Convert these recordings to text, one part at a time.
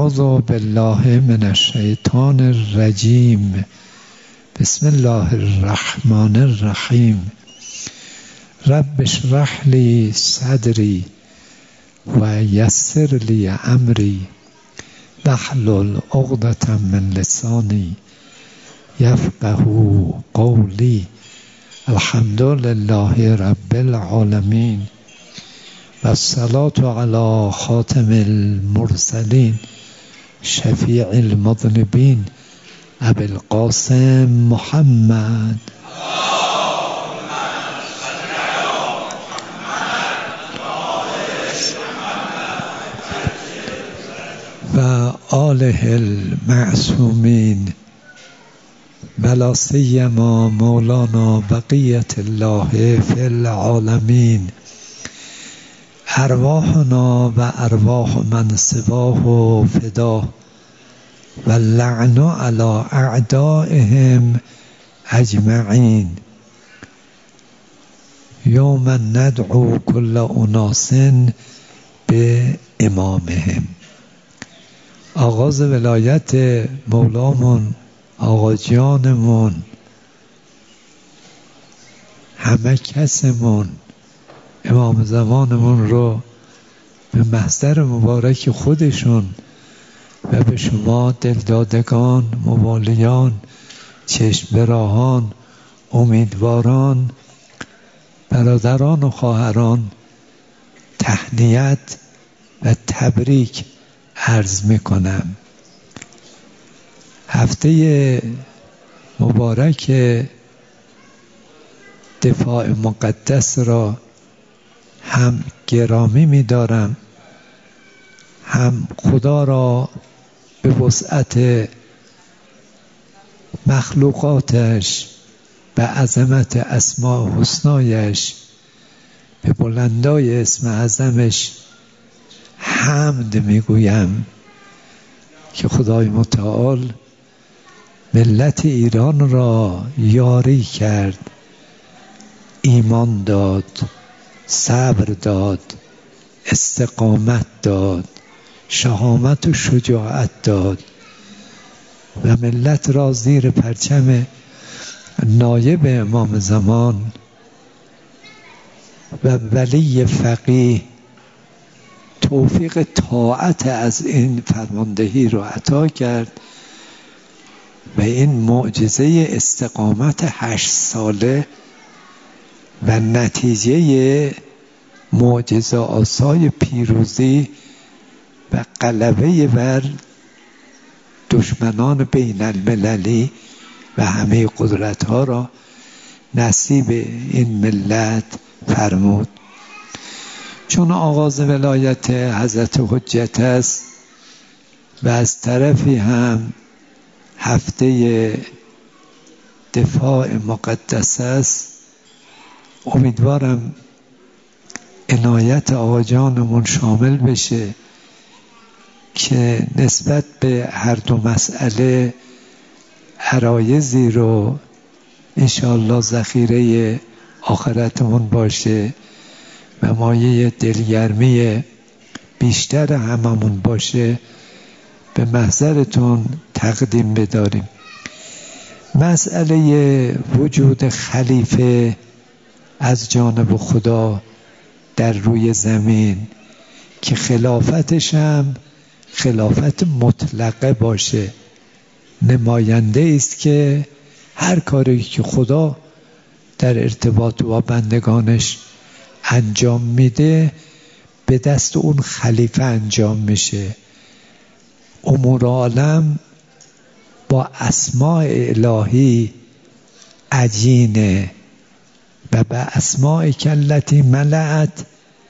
اعوذ بالله من الشیطان الرجیم. بسم الله الرحمن الرحیم. رب اشرح لی صدری و یسر لی امری واحلل عقدة من لسانی یفقهوا قولی. الحمد لله رب العالمین و الصلاة علی خاتم المرسلین شفیع المذنبین ابی القاسم محمد و آله المعصومین ولا سیما مولانا بقیة الله فی العالمین. ارواحنا و ارواح من سواه فدا و اللعن علی اعدائهم اجمعین. یوم ندعو کل اناس به امامهم. آغاز ولایت مولامون آقا جانمون، همه کسمون، امام زمانمون رو به محضر مبارک خودشون و به شما دلدادگان، موالیان، چشم‌براهان، امیدواران، برادران و خواهران تهنیت و تبریک عرض میکنم. هفته مبارک دفاع مقدس را هم گرامی می‌دارم، هم خدا را به وسعت مخلوقاتش، به عظمت اسماء حسنایش، به بلندای اسم اعظمش حمد میگویم که خدای متعال ملت ایران را یاری کرد، ایمان داد، صبر داد، استقامت داد، شهامت و شجاعت داد و ملت را زیر پرچم نایب امام زمان و ولی فقیه توفیق طاعت از این فرماندهی را عطا کرد و این معجزه استقامت 8 ساله و نتیجه معجزه آسای پیروزی و غلبه بر دشمنان بین المللی و همه قدرت ها را نصیب این ملت فرمود. چون آغاز ولایت حضرت حجت است و از طرفی هم هفته دفاع مقدس است، امیدوارم عنایت آقا جانمون شامل بشه که نسبت به هر دو مسئله عرایضی رو انشاءالله ذخیره آخرتمون باشه و مایه دلگرمی بیشتر هممون باشه، به محضرتون تقدیم بداریم. مسئله وجود خلیفه از جانب خدا در روی زمین که خلافتش هم خلافت مطلقه باشه، نماینده است که هر کاری که خدا در ارتباط با بندگانش انجام میده به دست اون خلیفه انجام میشه. امور عالم با اسماء الهی عجینه و به اسماء کلتی ملعت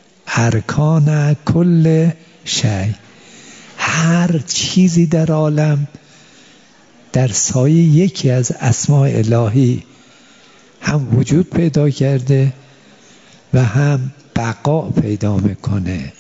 ارکان کل شی. هر چیزی در عالم در سایه یکی از اسماء الهی هم وجود پیدا کرده و هم بقا پیدا میکنه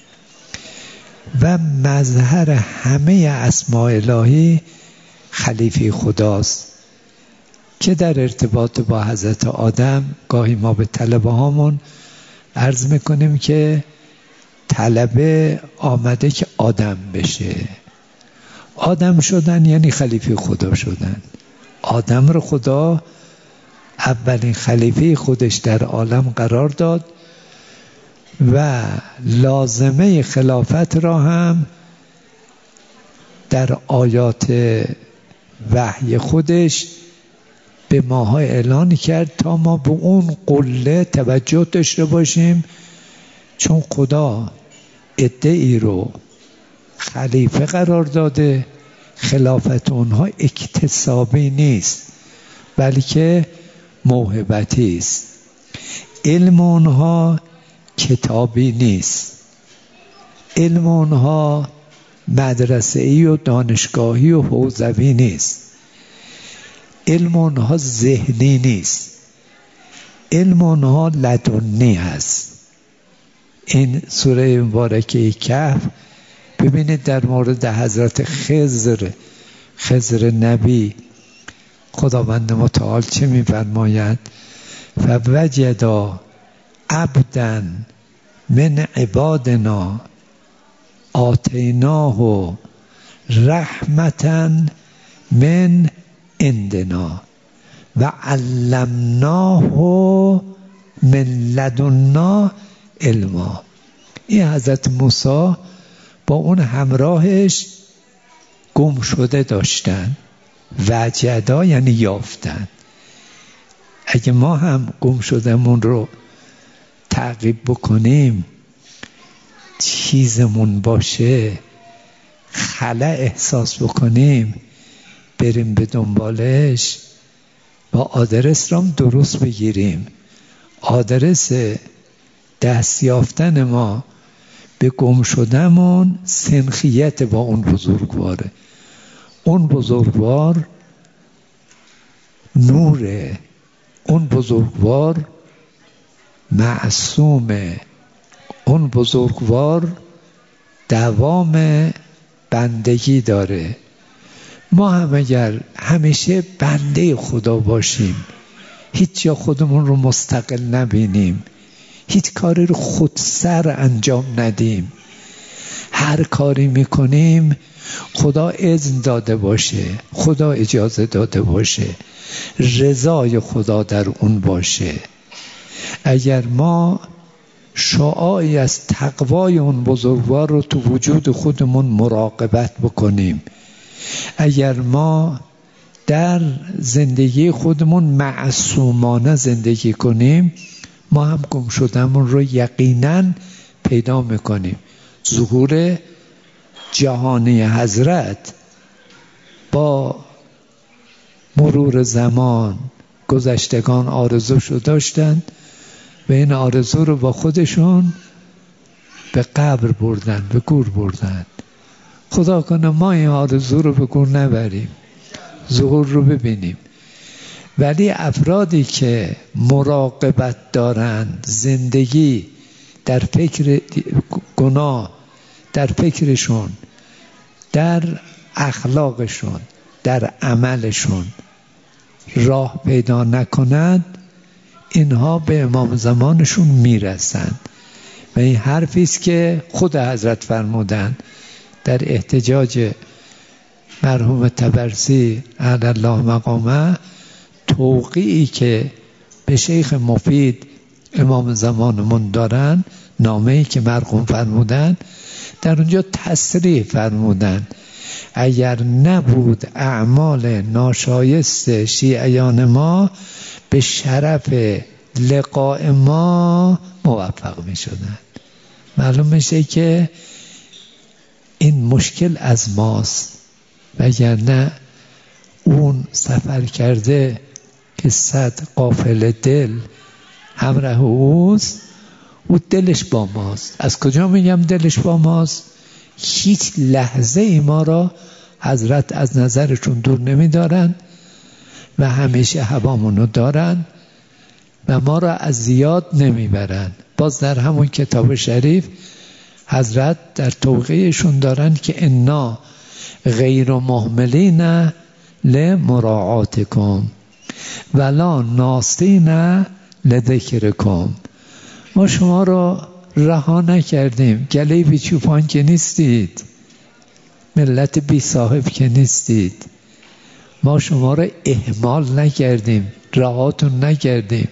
و مظهر همه اسماء الهی خلیفه خداست که در ارتباط با حضرت آدم گاهی ما به طلبه هامون عرض میکنیم که طلبه آمده که آدم بشه. آدم شدن یعنی خلیفه خدا شدن. آدم رو خدا اولین خلیفه خودش در عالم قرار داد و لازمه خلافت را هم در آیات وحی خودش به ماها اعلان کرد تا ما به اون قله توجه داشته باشیم، چون خدا عده‌ای رو خلیفه قرار داده. خلافت اونها اکتسابی نیست بلکه موهبتی است. علم اونها کتابی نیست. علم اونها مدرسه‌ای و دانشگاهی و حوزوی نیست. علم اونها ذهنی نیست. علم اونها لدنی هست. این سوره مبارکه کهف ببینید در مورد حضرت خضر نبی خداوند متعال چه می‌فرماید؟ فوجدا عبدا من عبادنا آتیناه رحمتا من عندنا و علمناه من لدنا علما. این حضرت موسی با اون همراهش گم شده داشتن. وجدا یعنی یافتن. اگه ما هم گم شدهمون رو تعقیب بکنیم، چیزمون باشه، خلأ احساس بکنیم، بریم به دنبالش، با آدرس رام درست بگیریم. آدرس دست یافتن ما به گم شدهمون سنخیت با اون بزرگواره. اون بزرگوار نوره، اون بزرگوار معصومه، اون بزرگوار دوام بندگی داره. ما هم اگر همیشه بنده خدا باشیم، هیچ جا خودمون رو مستقل نبینیم، هیچ کاری رو خودسر انجام ندیم، هر کاری میکنیم خدا اذن داده باشه، خدا اجازه داده باشه، رضای خدا در اون باشه. اگر ما شعاعی از تقوای اون بزرگوار رو تو وجود خودمون مراقبت بکنیم، اگر ما در زندگی خودمون معصومانه زندگی کنیم، ما هم گم شدنمون رو یقینا پیدا میکنیم. ظهور جهانی حضرت با مرور زمان گذشتگان آرزوشو داشتن و این آرزو رو با خودشون به قبر بردن، به گور بردن. خدا کنه ما این آرزو رو به گور نبریم، ظهور رو ببینیم. ولی افرادی که مراقبت دارند، زندگی در فکر گناه، در فکرشون، در اخلاقشون، در عملشون راه پیدا نکنند، اینها به امام زمانشون میرسند. و این حرفی است که خود حضرت فرمودند در احتجاج مرحوم طبرسی اعلی الله مقامه، توقیعی که به شیخ مفید امام زمانمون دارن، نامه‌ای که مرحوم فرمودن، در اونجا تصریح فرمودن اگر نبود اعمال ناشایست شیعیان ما، به شرف لقاء ما موفق می شدن. معلوم میشه که این مشکل از ماست، وگرنه اون سفر کرده که 100 قافله دل همراه اوست، او دلش با ماست. از کجا میگم دلش با ماست؟ هیچ لحظه ای ما را حضرت از نظرشون دور نمیدارن و همیشه هوامونو دارن و ما را از زیاد نمیبرن. باز در همون کتاب شریف حضرت در توقیعشون دارن که انا غیر مهملین لمراعاتکم ولا ناسین لذکرکم. ما شما را رها نکردیم، گله بیچوپان که نیستید. ملت بی صاحب که نیستید. ما شما را اهمال نکردیم، رهاتون نکردیم.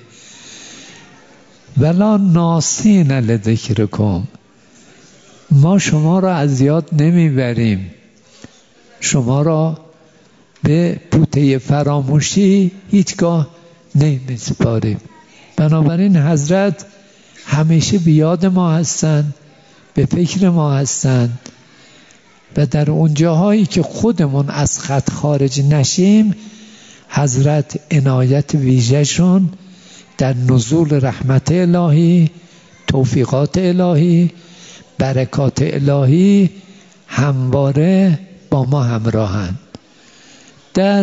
ولا ناسین لذکرکم، ما شما را از یاد نمیبریم، شما را به بوته فراموشی هیچگاه نمیسپاریم. بنابراین حضرت همیشه به یاد ما هستند، به فکر ما هستند و در اون جاهایی که خودمون از خط خارج نشیم حضرت عنایت ویژه‌شون در نزول رحمت الهی، توفیقات الهی، برکات الهی همواره با ما همراهند. در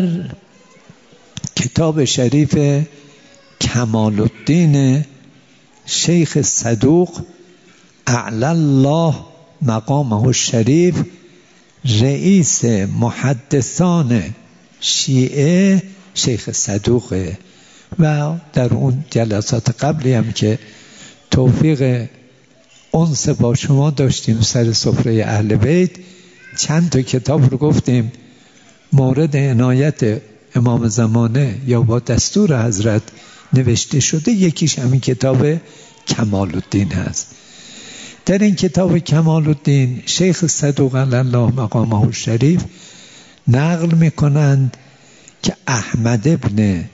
کتاب شریف کمال الدین شیخ صدوق اعلی الله مقامه الشریف، رئیس محدثان شیعه شیخ صدوقه و در اون جلسات قبلی هم که توفیق انس با شما داشتیم سر سفره اهل بیت، چند تا کتاب رو گفتیم مورد عنایت امام زمانه یا با دستور حضرت نوشته شده. یکیش همین کتاب کمال الدین هست. در این کتاب کمال الدین شیخ صدوق الله مقامه الشریف نقل میکنند که احمد ابن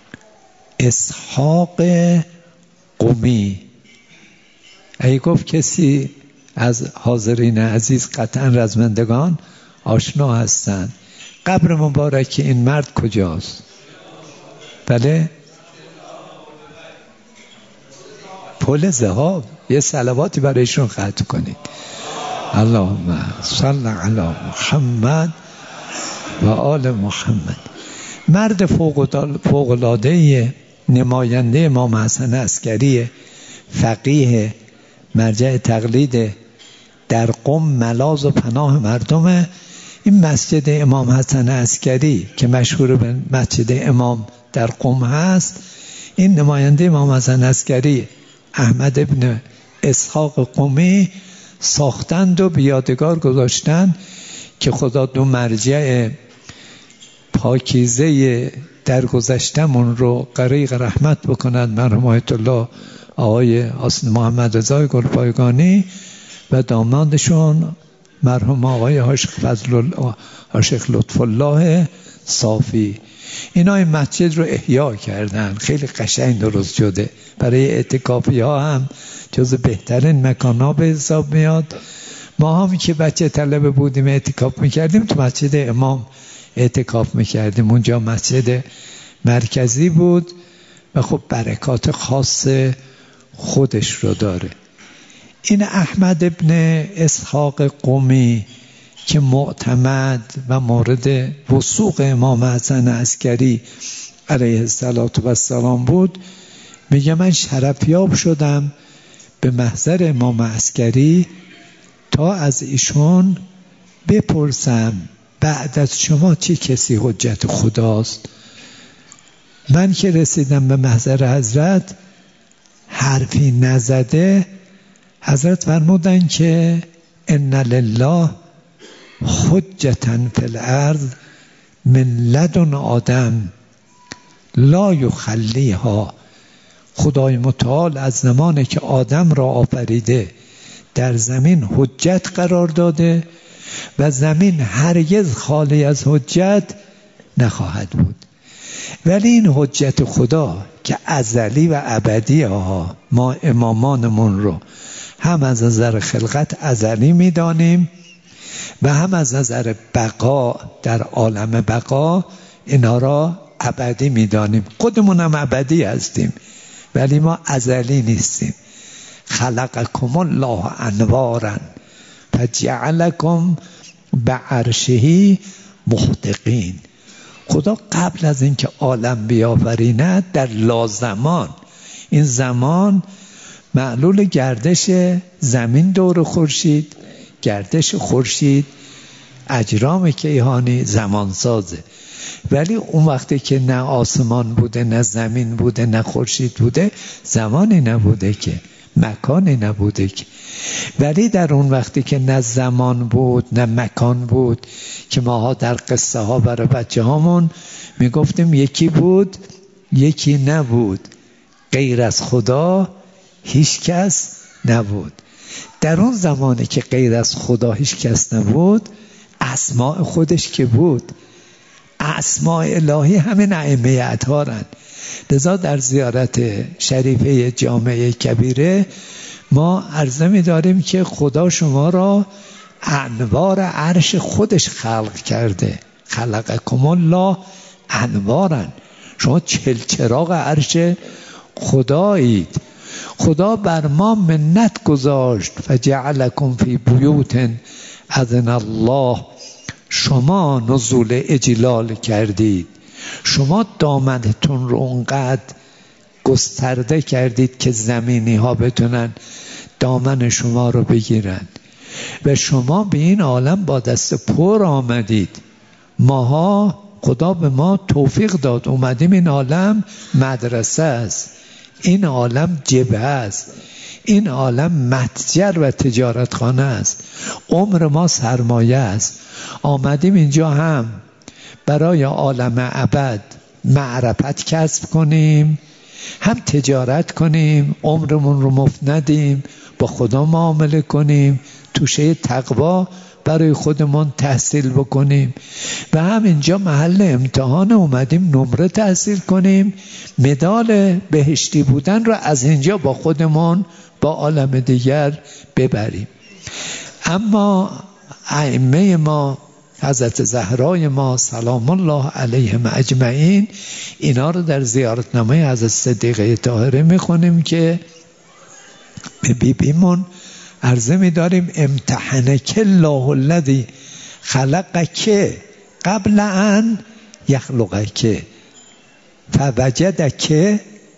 اسحاق قمی، ای گفت کسی از حاضرین عزیز قطعا رزمندگان آشنا هستند، قبر مبارک این مرد کجاست؟ بله؟ پل ذهاب. یه صلواتی برایشون ختم کنید. اللهم صل علی محمد و آل محمد. مرد فوق‌العاده نماینده امام حسن عسکری، فقیه، مرجع تقلید، در قم ملاذ و پناه مردمه. این مسجد امام حسن عسکری که مشهور به مسجد امام در قم هست، این نماینده امام حسن عسکری احمد ابن اسحاق قمی ساختند و بیادگار گذاشتند که خدا دو مرجع پاکیزه درگذشتمون رو غریق رحمت بکنند، مرحوم آیت الله آقای حسن محمد رضا گلپایگانی و دامادشون مرحوم آقای حاشق لطف الله صافی. اینا این مسجد رو احیا کردن، خیلی قشنگ درست شده، برای اعتکافی ها هم جز بهترین مکان ها به حساب میاد. ما هم که بچه طلبه بودیم اعتکاف میکردیم تو مسجد امام اعتکاف میکردیم، اونجا مسجد مرکزی بود و خب برکات خاص خودش رو داره. این احمد ابن اسحاق قمی که معتمد و مورد وثوق امام حسن عسکری علیه السلام بود، میگه من شرفیاب شدم به محضر امام عسکری تا از ایشون بپرسم بعد از شما چه کسی حجت خداست. من که رسیدم به محضر حضرت حرفی نزده، حضرت فرمودن که ان لله حجتا فی الارض من لدن آدم لا یخلیها. خدای متعال از زمانی که آدم را آفریده در زمین حجت قرار داده و زمین هرگز خالی از حجت نخواهد بود. ولی این حجت خدا که ازلی و ابدی ها، ما امامانمون رو هم از نظر خلقت ازلی میدانیم و هم از نظر بقا در عالم بقا اینا را ابدی میدانیم. خودمون هم ابدی هستیم ولی ما ازلی نیستیم. خلقکم الله انوارا فجعلکم بعرشه محدقین. خدا قبل از اینکه عالم بیافریند در لازمان، این زمان معلول گردش زمین دور خورشید، گردش خورشید، اجرام کیهانی زمان سازه. ولی اون وقتی که نه آسمان بوده، نه زمین بوده، نه خورشید بوده، زمانی نبوده که، مکانی نبوده که. ولی در اون وقتی که نه زمان بود نه مکان بود که ماها در قصه ها برای بچه هامون میگفتیم یکی بود یکی نبود، غیر از خدا هیچ کس نبود. در اون زمانی که غیر از خدا هیچ کس نبود، اسماء خودش که بود، اسماء الهی همین ائمه اطهارن. لذا در زیارت شریفه جامع کبیره ما عرضه می داریم که خدا شما را انوار عرش خودش خلق کرده. خلقکم الله انوارن، شما چراغ عرش خدایید. خدا بر ما منت گذاشت فجعلکم فی بیوت اذن الله، شما نزول اجلال کردید، شما دامنتون رو اونقدر گسترده کردید که زمینی ها بتونن دامن شما رو بگیرن و شما به این عالم با دست پر آمدید. ماها خدا به ما توفیق داد، اومدیم این عالم مدرسه است، این عالم جبهه است، این عالم متجر و تجارتخانه است، عمر ما سرمایه است. آمدیم اینجا هم برای عالم ابد معرفت کسب کنیم، هم تجارت کنیم، عمرمون رو مفت ندیم، با خدا معامله کنیم، توشه تقوا برای خودمون تحصیل بکنیم و هم اینجا محل امتحان اومدیم نمره تحصیل کنیم، مدال بهشتی بودن رو از اینجا با خودمون با عالم دیگر ببریم. اما ائمه ما، حضرت زهرای ما سلام الله علیهم اجمعین، اینا رو در زیارتنامه حضرت صدیقه طاهره میخونیم که به بیبیمون عرضه می‌داریم امتحنک الله الذی خلقک قبل ان یخلقک فوجدک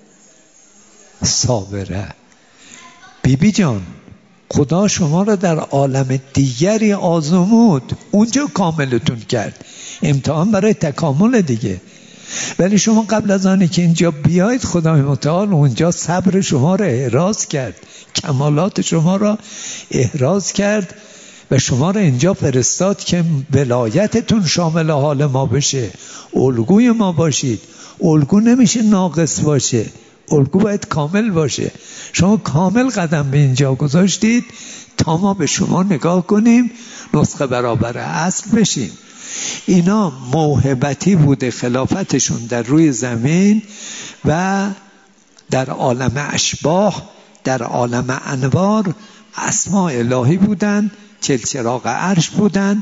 صابره. بیبی جان، خدا شما را در عالم دیگری آزمود، اونجا کاملتون کرد، امتحان برای تکامل دیگه. ولی شما قبل از آنی که اینجا بیایید خدای متعال اونجا صبر شما را احراز کرد، کمالات شما را احراز کرد و شما را اینجا فرستاد که ولایتتون شامل حال ما بشه، الگوی ما باشید. الگو نمیشه ناقص باشه، الگو باید کامل باشه. شما کامل قدم به اینجا گذاشتید تا ما به شما نگاه کنیم، نسخه برابر اصل بشیم. اینا موهبتی بوده خلافتشون در روی زمین و در عالم اشباح، در عالم انوار اسماء الهی بودن، چراغ عرش بودن،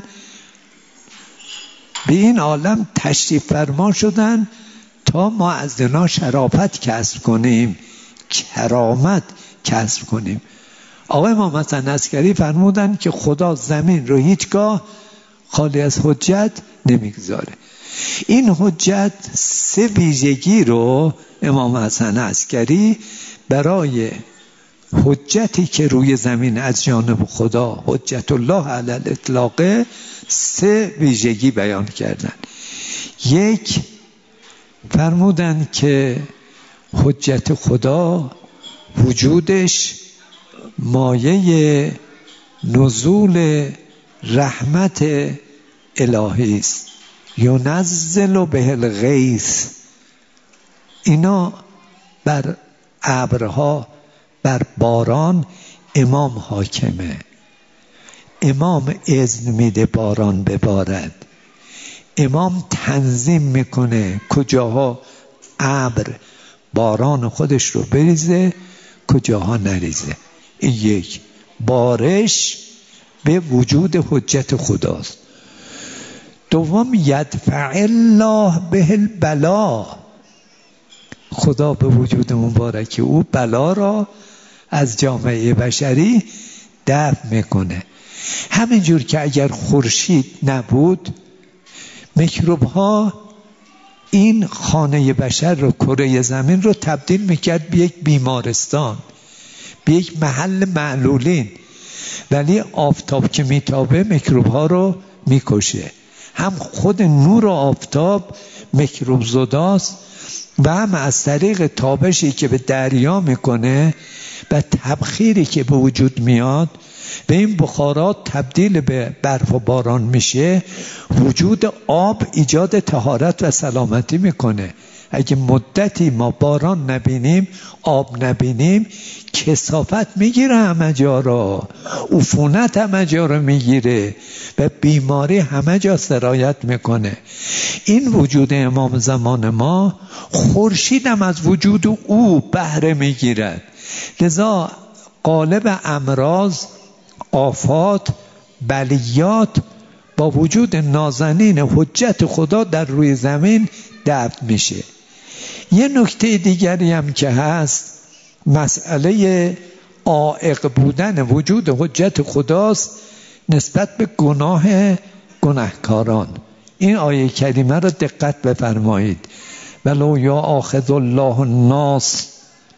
به این عالم تشریف فرما شدن تا ما از اینا شرافت کسب کنیم، کرامت کسب کنیم. آقای امام حسن عسکری فرمودن که خدا زمین رو هیچگاه خالی از حجت نمیگذاره. این حجت 3 ویژگی رو امام حسن عسکری برای حجتی که روی زمین از جانب خدا حجت الله علی الاطلاق 3 ویژگی بیان کردن. 1 فرمودن که حجت خدا وجودش مایه نزول رحمت الهی است، ینزل به الغیث. اینا بر ابرها، بر باران امام حاکمه، امام اذن میده باران ببارد، امام تنظیم میکنه کجاها ابر باران خودش رو بریزه کجاها نریزه. این 1 بارش به وجود حجت خداست. 2 یدفع الله به البلا، خدا به وجود مبارک او بلا را از جامعه بشری دفع میکنه. همینجور که اگر خورشید نبود میکروب ها این خانه بشر رو، کره زمین رو تبدیل میکرد به یک بیمارستان، به یک محل معلولین. ولی آفتاب که میتابه میکروب ها رو میکشه. هم خود نور آفتاب میکروب زداست و هم از طریق تابشی که به دریا میکنه و تبخیری که به وجود میاد به این بخارات تبدیل به برف و باران میشه، وجود آب ایجاد طهارت و سلامتی میکنه. اگه مدتی ما باران نبینیم، آب نبینیم، کثافت میگیره همه جا را، عفونت همه جا را میگیره و بیماری همه جا سرایت میکنه. این وجود امام زمان ما، خورشید هم از وجود او بهره میگیرد. لذا غالب امراض، آفات، بلیات با وجود نازنین حجت خدا در روی زمین دفع میشه. یه نکته دیگری هم که هست، مسئله عائق بودن وجود حجت خداست نسبت به گناهکاران. این آیه کریمه را دقت بفرمایید. ولو یؤاخذ الله الناس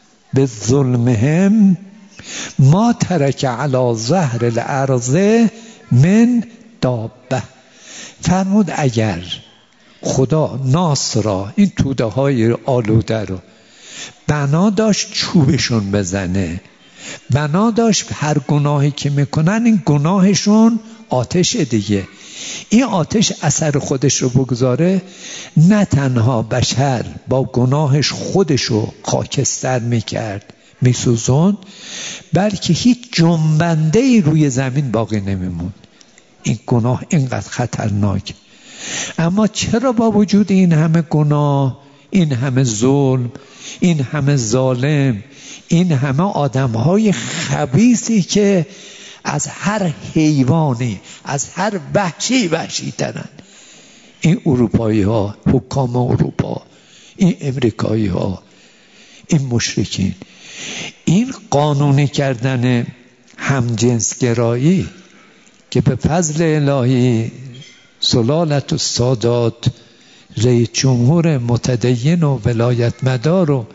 بظلمهم ما ترک علی ظهر الارض من دابه. فرمود اگر خدا ناس را، این توده های آلوده رو، بنا داشت چوبشون بزنه، بنا داشت هر گناهی که میکنن این گناهشون آتش دیگه، این آتش اثر خودش رو بگذاره، نه تنها بشر با گناهش خودشو خاکستر میکرد، میسوزون، بلکه هیچ جنبنده ای روی زمین باقی نمیموند. این گناه اینقدر خطرناک. اما چرا با وجود این همه گناه، این همه ظلم، این همه ظالم، این همه آدمهای خبیثی که از هر حیوانی، از هر وحشی ترن، این اروپایی ها، حکام اروپا، این امریکایی ها، این مشرکین، این قانونی کردن همجنسگرایی که به فضل الهی سلالت السادات، رئیس جمهور متدین و ولایت مدار و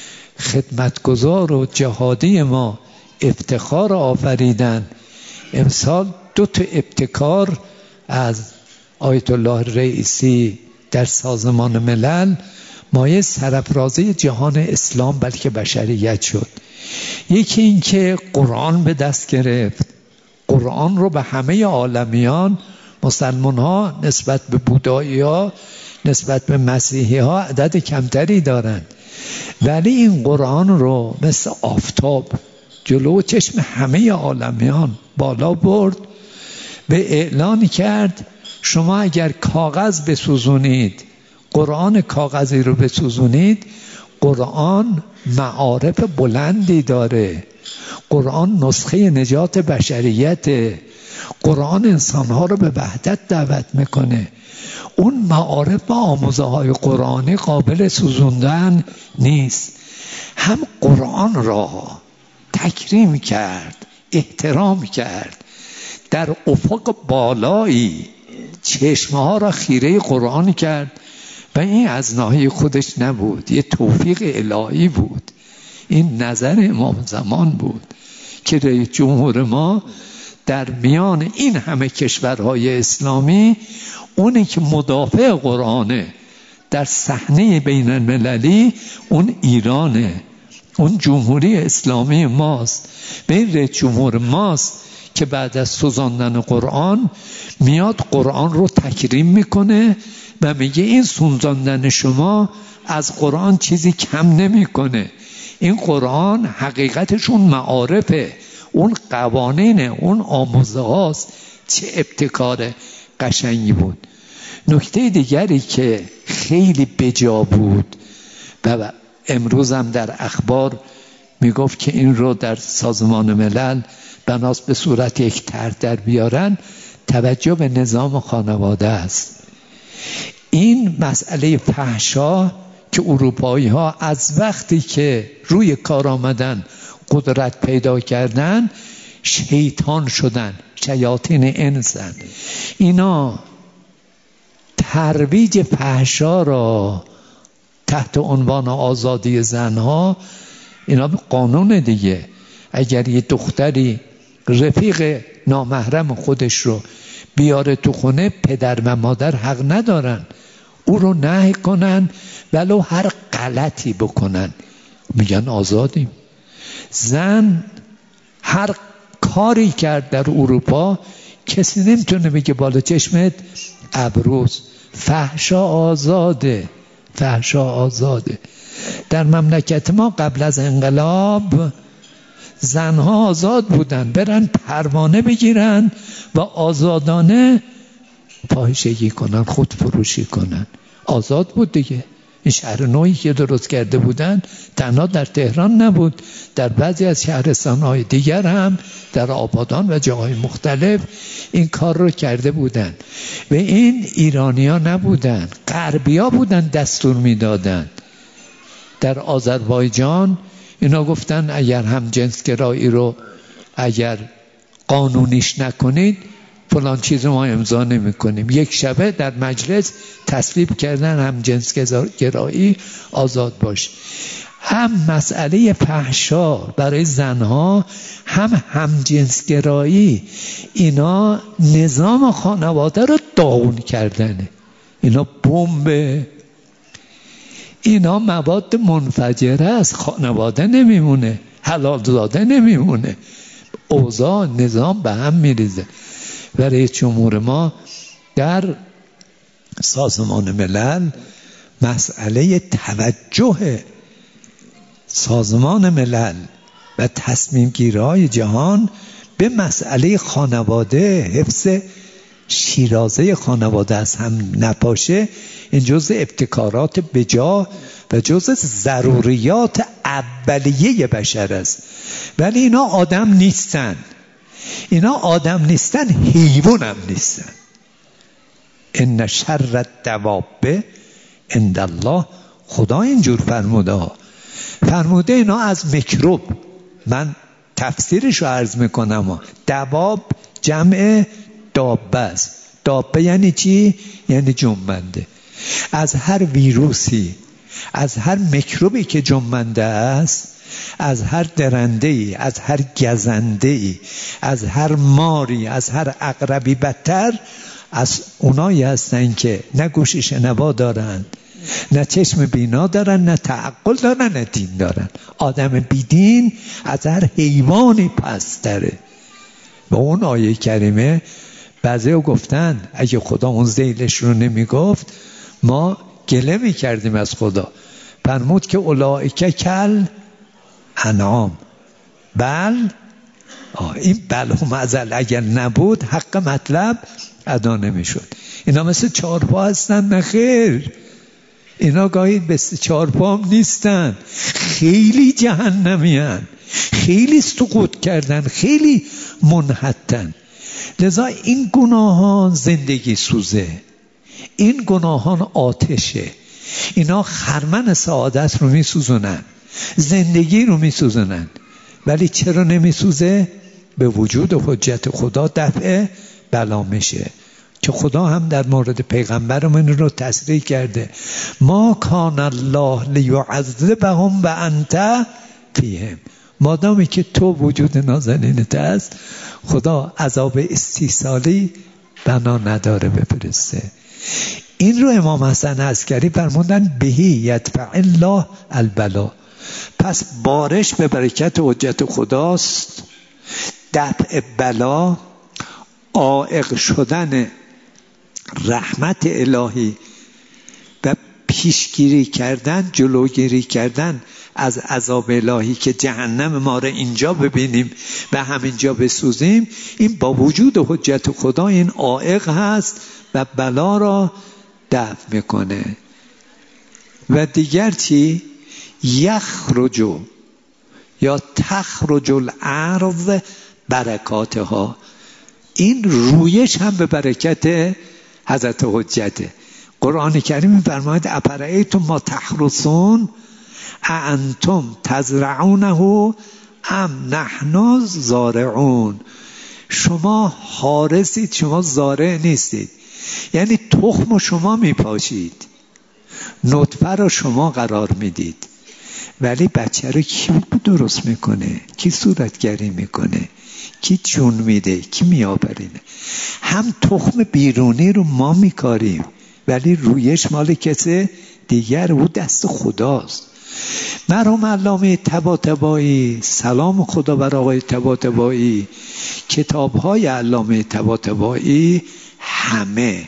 خدمتگزار و جهادی ما افتخار آفریدن. امسال 2 ابتکار از آیت الله رئیسی در سازمان ملل مایه سرافرازی جهان اسلام بلکه بشریت شد. یکی این که قرآن به دست گرفت، قرآن رو به همه عالمیان، مسلمان ها نسبت به بودایی ها، نسبت به مسیحی ها عدد کمتری دارن، ولی این قرآن رو مثل آفتاب جلو چشم همه عالمیان بالا برد، به اعلان کرد شما اگر کاغذ بسوزونید، قرآن کاغذی رو بسوزونید، قرآن معارف بلندی داره، قرآن نسخه نجات بشریته، قرآن انسانها رو به وحدت دعوت میکنه. اون معارف و آموزه های قرآنی قابل سوزوندن نیست. هم قرآن را تکریم کرد، احترام کرد، در افق بالایی چشمها را خیره قرآن کرد و این از ناحیه خودش نبود، یه توفیق الهی بود. این نظر امام زمان بود که رئیس جمهور ما در میان این همه کشورهای اسلامی، اونی که مدافع قرآنه در صحنه بین المللی، اون ایرانه، اون جمهوری اسلامی ماست، به این رئیس جمهور ماست که بعد از سوزاندن قرآن میاد قرآن رو تکریم میکنه و میگه این سوزاندن شما از قرآن چیزی کم نمیکنه. این قرآن حقیقتش اون معارفه، اون قوانین، اون آموزه هاست. چه ابتکار قشنگی بود. نکته دیگری که خیلی بجا بود و امروز هم در اخبار میگفت که این رو در سازمان ملل بناس به صورت یک طرح در بیارن، توجه به نظام خانواده است. این مسئله فحشا که اروپایی ها از وقتی که روی کار آمدن قدرت پیدا کردن، شیطان شدن، شیاطین انسن. اینا ترویج فحشا را تحت عنوان آزادی زنها، اینا به قانون دیگه، اگر یه دختری رفیق نامحرم خودش رو بیاره تو خونه، پدر و مادر حق ندارن او رو نهی کنن ولو هر غلطی بکنن، میگن آزادیم. زن هر کاری کرد در اروپا کسی نمیتونه بگه بالا چشمت ابروست. فحشا آزاده، فحشا آزاده. در مملکت ما قبل از انقلاب زنها آزاد بودن، برن پروانه بگیرن و آزادانه فاحشگی کنن، خود فروشی کنن. آزاد بود دیگه. این شهر نوعی که درست کرده بودن تنها در تهران نبود، در بعضی از شهرستان‌های دیگر هم در آبادان و جاهای مختلف این کار رو کرده بودن و این ایرانی‌ها نبودن، غربی‌ها بودن دستور میدادن. در آذربایجان اینا گفتن اگر هم جنسگرایی رو اگر قانونیش نکنید فلان چیز ما امضا نمی کنیم. یک شبه در مجلس تصویب کردن هم جنسگرایی آزاد باش. هم مسئله فحشا برای زنها، هم جنسگرایی، اینا نظام خانواده رو داغون کردنه. اینا بمب، اینا مواد منفجره است. خانواده نمیمونه، حلال زاده نمیمونه، اوضاع نظام به هم میریزه. و رئیس جمهور ما در سازمان ملل مسئله توجه سازمان ملل و تصمیم گیری‌های جهان به مسئله خانواده، حفظ شیرازه خانواده از هم نپاشه، این جزء ابتکارات بجا و جزء ضروریات اولیه بشر است. ولی اینا آدم نیستن، اینا آدم نیستن، حیوان هم نیستن. ان شر الدواب عند الله، خدا اینجور فرموده اینا از میکروب. من تفسیرش رو عرض میکنم. دواب جمع دابه است. دابه یعنی چی؟ یعنی جنبنده. از هر ویروسی، از هر میکروبی که جنبنده است، از هر درنده‌ای، از هر گزنده‌ای، از هر ماری، از هر عقربی، بدتر از اونایی هستن که نه گوش شنوا دارن، نه چشم بینا دارن، نه تعقل دارن، نه دین دارن. آدم بیدین از هر حیوانی پستره. و اون آیه کریمه بعضی ها گفتن اگه خدا اون ذیلش رو نمی گفت ما گله می کردیم از خدا. فرمود که اولئک کل انعام. بل این بل و معزل اگر نبود حق مطلب ادا نمی شد. اینا مثل چارپا هستن؟ نه خیر، اینا گاهی به چارپا هم نیستن، خیلی جهنمی هن، خیلی سقوط کردن، خیلی منحتن. لذا این گناهان زندگی سوزه، این گناهان آتشه. اینا خرمن سعادت رو می سوزنن، زندگی رو می سوزنن. ولی چرا نمی سوزه؟ به وجود حجت خدا دفع بلا میشه. که خدا هم در مورد پیغمبرمون رو تصریح کرده، ما کان الله لیعذبهم و انت فیهم. مادامی که تو وجود نازنینت است، خدا عذاب استیصالی بنا نداره بفرسته. این رو امام حسن عسکری فرمودن بهی یدفع الله البلا. پس بارش به برکت حجت خداست، دفع بلا، عائق شدن رحمت الهی و پیشگیری کردن، جلوگیری کردن از عذاب الهی که جهنم ما رو اینجا ببینیم و همینجا بسوزیم. این با وجود حجت خدا این عائق هست و بلا را دفع میکنه. و دیگر چی؟ یخرجو یا تخرج الارض برکاتها. این رویش هم به برکت حضرت حجته. قرآن کریم می‌فرماید افرأیتم ما تحرثون اانتم تزرعونه ام نحن زارعون. شما حارسید، شما زارع نیستید. یعنی تخم شما میپاشید، نطفه رو شما قرار میدید، ولی بچه رو کی درست میکنه؟ کی صورتگری میکنه؟ کی جون میده؟ کی میآفرینه؟ هم تخم بیرونی رو ما میکاریم، ولی رویش مال کسی دیگر، او دست خداست. مرحوم علامه طباطبایی، سلام خدا بر آقای طباطبایی، کتاب‌های علامه طباطبایی همه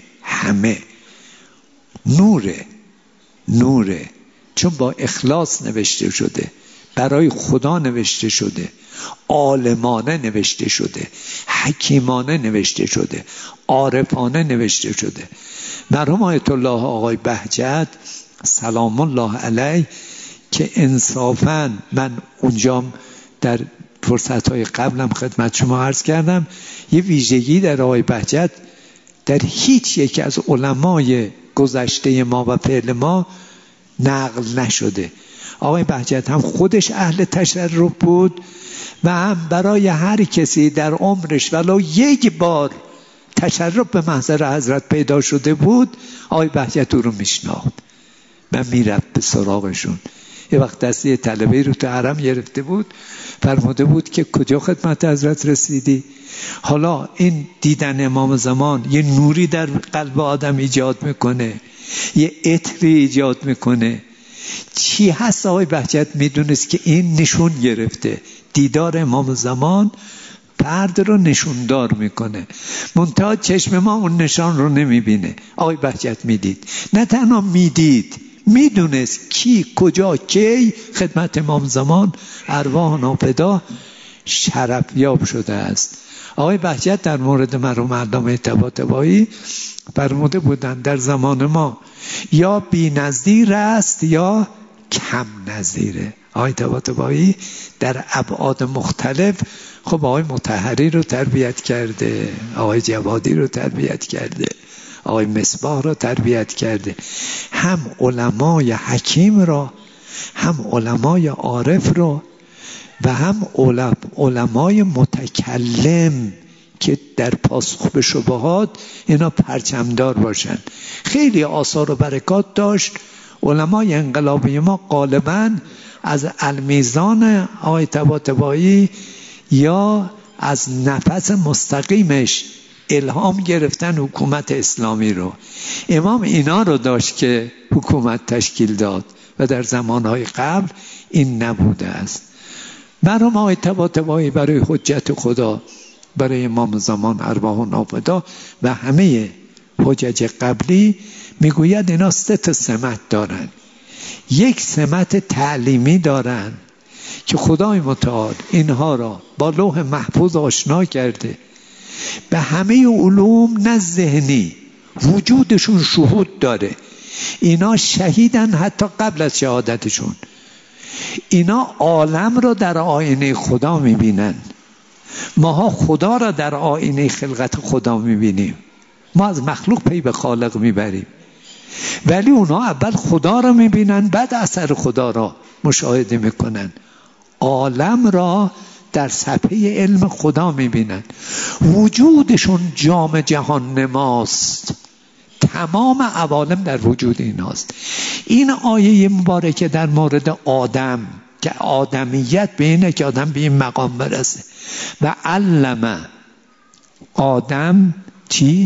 نوره، چون با اخلاص نوشته شده، برای خدا نوشته شده، عالمانه نوشته شده، حکیمانه نوشته شده، عارفانه نوشته شده. مرحوم آیت الله آقای بهجت سلام الله علیه که انصافاً من اونجام در فرصت‌های قبلم خدمت شما عرض کردم، یه ویژگی در آقای بهجت در هیچ یک از علمای گذشته ما و فعل ما نقل نشده. آقای بهجت هم خودش اهل تشرف بود و هم برای هر کسی در عمرش ولو یک بار تشرف به محضر حضرت پیدا شده بود، آقای بهجت او رو میشناخت و میرفت به سراغشون. یه وقت دستی طلبه رو تو حرم گرفته بود، فرموده بود که کجا خدمت حضرت رسیدی؟ حالا این دیدن امام زمان یه نوری در قلب آدم ایجاد میکنه، یه عطری ایجاد میکنه. چی هست آقای بهجت میدونست که این نشون گرفته، دیدار امام زمان فرد رو نشوندار میکنه، منتها چشم ما اون نشان رو نمیبینه. آقای بهجت میدید، نه تنها میدید، میدونست کی کجا کی خدمت امام زمان ارواح ناپدا شرف یاب شده است. آقای بهجت در مورد مرحوم علامه طباطبایی فرموده بودن در زمان ما یا بی نظیر است یا کم نظیره. آقای طباطبایی در ابعاد مختلف خب آقای مطهری رو تربیت کرده، آقای جوادی رو تربیت کرده، آقای مصباح رو تربیت کرده، هم علمای حکیم را، هم علمای عارف را و هم علمای متکلم که در پاسخ به شبهات اینا پرچمدار باشن. خیلی آثار و برکات داشت. علمای انقلابی ما غالباً از المیزان آقای طباطبایی یا از نفس مستقیمش الهام گرفتن حکومت اسلامی رو. امام اینا رو داشت که حکومت تشکیل داد و در زمانهای قبل این نبوده است. مرحوم آقای طباطبایی برای حجت خدا، برای امام زمان ارواح ناپدا و همه حجج قبلی میگوید اینا 3 سمت دارن. یک سمت تعلیمی دارن که خدای متعال اینها را با لوح محفوظ آشنا کرده، به همه علوم نه ذهنی وجودشون شهود داره. اینا شهیدن حتی قبل از شهادتشون. اینا عالم را در آینه خدا میبینن. ماها خدا را در آینه خلقت خدا میبینیم. ما از مخلوق پی به خالق میبریم، ولی اونا اول خدا را میبینن، بعد اثر خدا را مشاهده میکنن. عالم را در صفحه علم خدا میبینن. وجودشون جام جهان نماست. تمام عوالم در وجود ایناست. این آیه مبارکه در مورد آدم که آدمیت به اینه که آدم به این مقام برسه و علم آدم چی؟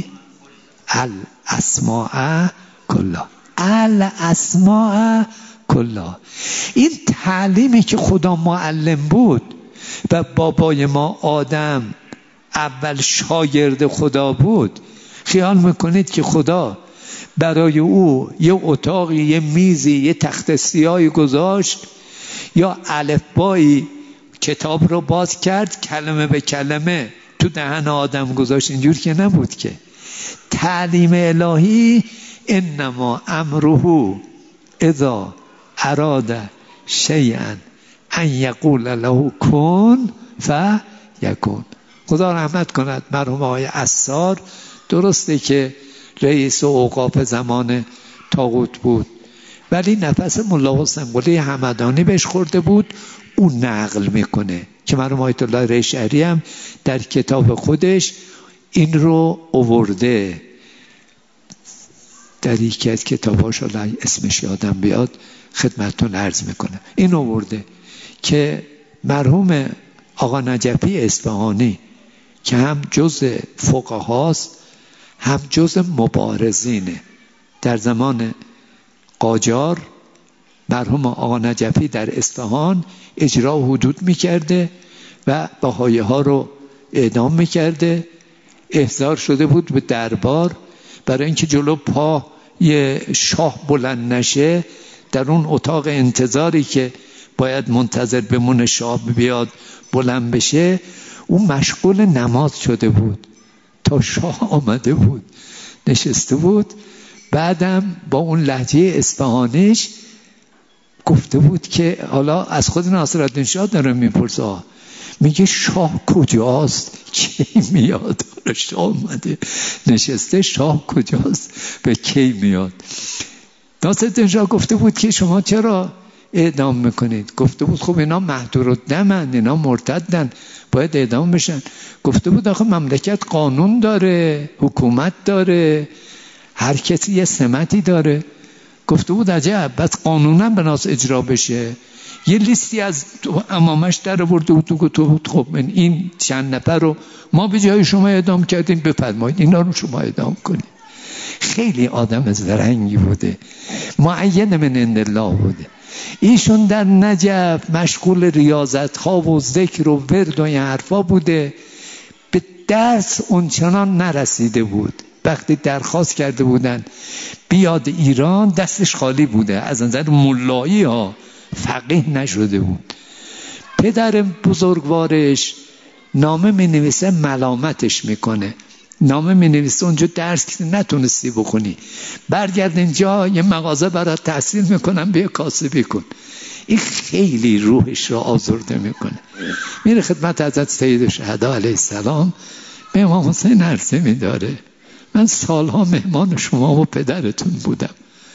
الاسماء کلا. الاسماء کلا. این تعلیمی که خدا معلم بود و بابای ما آدم اول شاگرد خدا بود. خیال میکنید که خدا برای او یه اتاقی، یه میزی، یه تخت سیاهی گذاشت یا الفبایی کتاب رو باز کرد کلمه به کلمه تو دهن آدم گذاشت؟ اینجور که نبود که. تعلیم الهی انما امره اذا اراد شیئا ان یقول له کن فیکون. خدا رحمت کند مرحوم آقای عصار، درسته که رئیس اوقاف زمان طاغوت بود، ولی نفس ملا حسین قلی همدانی بهش خورده بود. اون نقل میکنه که مرحوم آیت الله ریشعری هم در کتاب خودش این رو آورده، در یکی از کتاباش، اسمش یادم بیاد خدمتتون عرض میکنه، این آورده که مرحوم آقا نجفی اصفهانی که هم جز فقهاست هم جز مبارزینه، در زمان قاجار مرحوم آقا نجفی در اصفهان اجرا و حدود میکرده و بهائیه ها رو اعدام میکرده. احضار شده بود به دربار برای اینکه جلو پا یه شاه بلند نشه، در اون اتاق انتظاری که باید منتظر بمونه شاه بیاد بلند بشه، اون مشغول نماز شده بود تا شاه آمده بود نشسته بود. بعدم با اون لهجه اصفهانیش گفته بود که حالا از خود ناصرالدین شاه داره میپرسه، میگه شاه کجاست؟ کی میاد؟ شاه اومده نشسته، شاه کجاست؟ به کی میاد؟ ناصرالدین شاه گفته بود که شما چرا اعدام میکنید؟ گفته بود خب اینا مهدورالدمن، اینا مرتدن، باید اعدام بشن. گفته بود آخه مملکت قانون داره، حکومت داره، هر کسی یه سمتی داره. گفته بود عجب، بس قانونم به ناس اجرا بشه. یه لیستی از امامش در آورده بود و گفته بود خب این چند نفر رو ما به جای شما اعدام کردیم، بفرمایید اینا رو شما اعدام کنید. خیلی آدم زرنگی بوده، معین من عند الله بوده. ایشون در نجف مشغول ریاضت ها و ذکر و ورد و این حرفا بوده، به درس اونچنان نرسیده بود. وقتی درخواست کرده بودن بیاد ایران دستش خالی بوده، از نظر ملایی ها فقیه نشده بود. پدر بزرگوارش نامه می نویسه ملامتش میکنه، نامه می نویسه اونجا درس که نتونستی بخونی، برگرد اینجا یه مغازه برات تحصیل میکنم بیا کاسبی کن. این خیلی روحش را آزرده میکنه. میره خدمت حضرت سید شهدا علیه السلام، به امام حسین عرضه میداره من سالها مهمان شما و پدرتون بودم،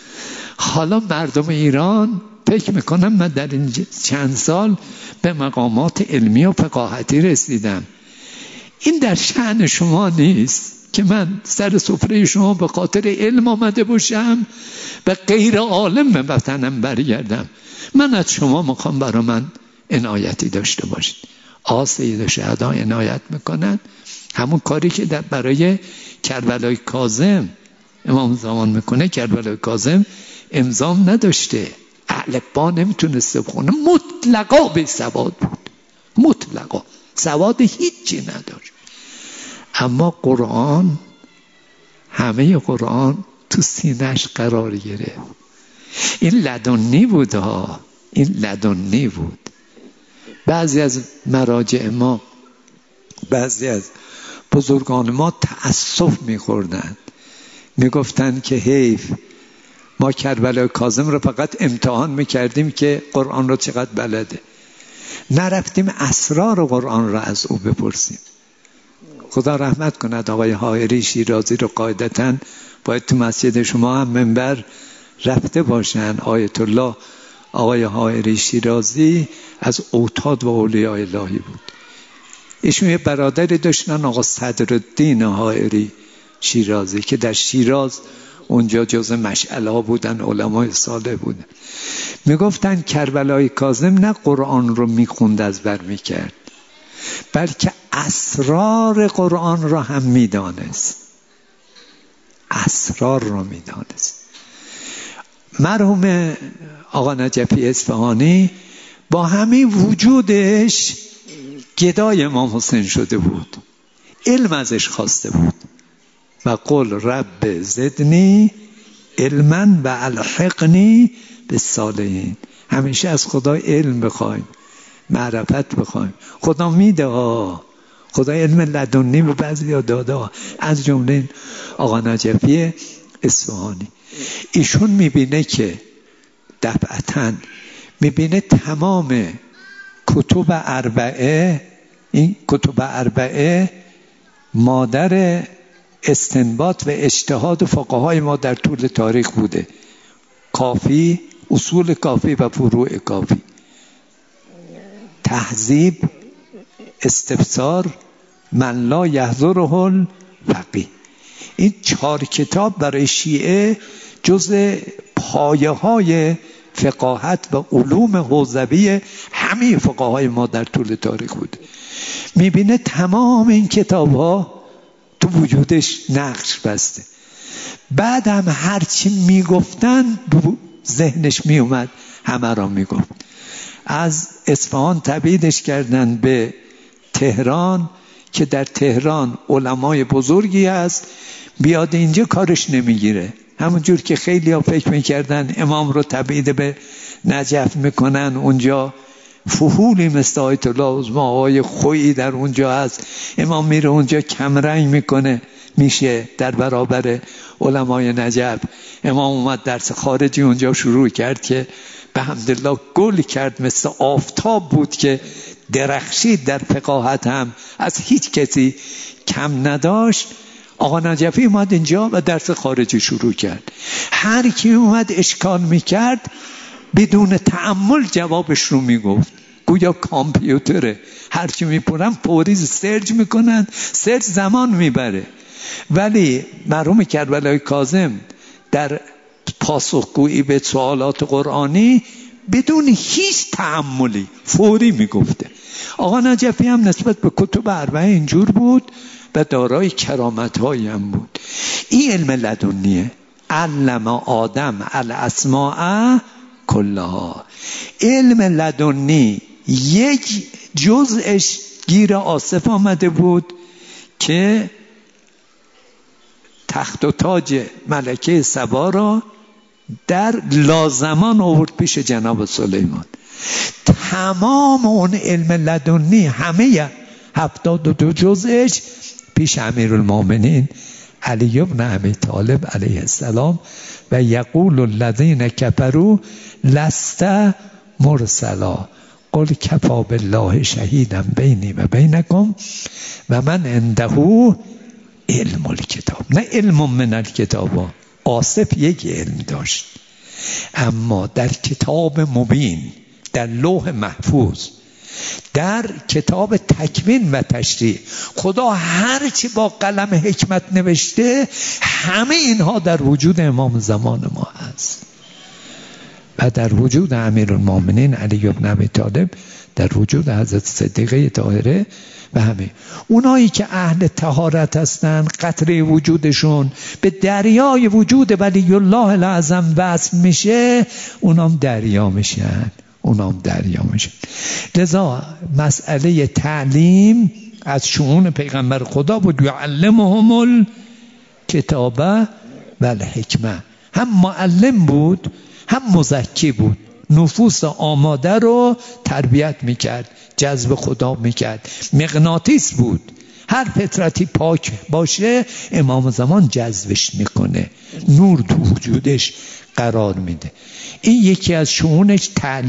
حالا مردم ایران فکر میکنم من در این چند سال به مقامات علمی و فقاهتی رسیدم، این در شأن شما نیست که من سر سفره شما به خاطر علم آمده باشم و غیر عالم به وطنم برگردم. من از شما میخوام برای من عنایتی داشته باشید. آقا سید شهدا عنایت میکنن، همون کاری که برای کربلای کاظم امام زمان میکنه. کربلای کاظم امضام نداشته، الفبا نمیتونسته بخونه، مطلقا به سواد بود، مطلقا سواد هیچی نداشت. اما قرآن، همه قرآن تو سینه‌اش قرار گرفت. این لدنی بود ها، این لدنی بود. بعضی از مراجع ما، بعضی از بزرگان ما تأسف می‌خوردند، میگفتند که حیف ما کربلای کاظم رو فقط امتحان میکردیم که قرآن رو چقدر بلده، نرفتیم اسرار قرآن رو از او بپرسیم. خدا رحمت کند آقای حائری شیرازی رو قاعدتاً باید تو مسجد شما هم منبر رفته باشن. آیت الله آقای حائری شیرازی از اوتاد و اولیاء الهی بود. ایشون یه برادری داشتن آقا صدرالدین حائری شیرازی که در شیراز اونجا جز مشعله ها بودن، علمای صالح بودن. میگفتن کربلای کاظم نه قرآن رو میخوند از بر میکرد، بلکه اسرار قرآن را هم میدانست، اسرار را میدانست. مرحوم آقا نجفی اصفهانی با همین وجودش گدای امام حسین شده بود، علم ازش خواسته بود و قل رب زدنی علما و الحقنی بالصالحین. همیشه از خدا علم بخوایم، معرفت بخوایم، خدا میده ها، خدا علم لدنی به بعضی داده ها، از جمله آقا نجفی اصفهانی. ایشون میبینه که دفعتاً میبینه تمام کتب اربعه، این کتب اربعه مادر استنباط و اجتهاد فقهای ما در طول تاریخ بوده. کافی، اصول کافی و فروع کافی، تهذیب، استفسار، من لا یحضره الفقیه. این 4 کتاب برای شیعه جز پایه های فقاهت و علوم حوزوی همه فقهای ما در طول تاریخ بود. میبینه تمام این کتاب ها تو وجودش نقش بسته. بعد هم هرچی میگفتن ذهنش میومد همه را میگفت. از اصفهان تبعیدش کردن به تهران که در تهران علمای بزرگی هست، بیاد اینجا کارش نمیگیره. همونجور که خیلی ها فکر میکردن امام رو تبعید به نجف میکنن، اونجا فحولی مثل آیت الله عظمی آقای خویی در اونجا هست، امام میره اونجا کمرنگ میکنه میشه در برابر علمای نجف. امام اومد درس خارجی اونجا شروع کرد که به حمدالله گل کرد، مثل آفتاب بود که درخشید در فقاهت، هم از هیچ کسی کم نداشت. آقا نجفی اومد اینجا و درس خارجی شروع کرد. هر کی اومد اشکال میکرد بدون تأمل جوابش رو میگفت، گویا کامپیوتره، هرچی میپرن فوری سرچ میکنن، سرچ زمان میبره. ولی مرحوم کربلای کاظم در پاسخگویی به سوالات قرآنی بدون هیچ تأملی فوری میگفته. آقا نجفی هم نسبت به کتب اربعه اینجور بود و دارای کرامت‌هایی هم بود. این علم لدنیه. علم آدم الاسماء کلها. علم لدنی یک جزءش گیر آصف آمده بود که تخت و تاج ملکه سبا را در لازمان آورد پیش جناب سلیمان. تمام اون علم لدنی همه 72 جزءش پیش امیرالمومنین علی بن ابی طالب علیه السلام. و یقول الذین کفروا لست مرسلا قل کفی بالله شهیدا بینی و بینکم و من عنده علم الکتاب. نه علم من الکتاب، آصف یک علم داشت، اما در کتاب مبین، در لوح محفوظ، در کتاب تکوین و تشریع، خدا هرچی با قلم حکمت نوشته همه اینها در وجود امام زمان ما هست و در وجود امیرالمومنین علی بن ابی طالب، در وجود حضرت صدیقه طاهره و همه اونایی که اهل طهارت هستن، قطره وجودشون به دریای وجود ولی الله الاعظم وصل میشه، اونام دریا میشن. لذا مسئله تعلیم از شؤون پیغمبر خدا بود. یعلمهم الکتاب و الحکمه. هم معلم بود هم مزکی بود، نفوس آماده رو تربیت میکرد، جذب خدا میکرد، مغناطیس بود. هر فطرتی پاک باشه امام زمان جذبش میکنه، نور تو وجودش قرار میده. این یکی از شؤونش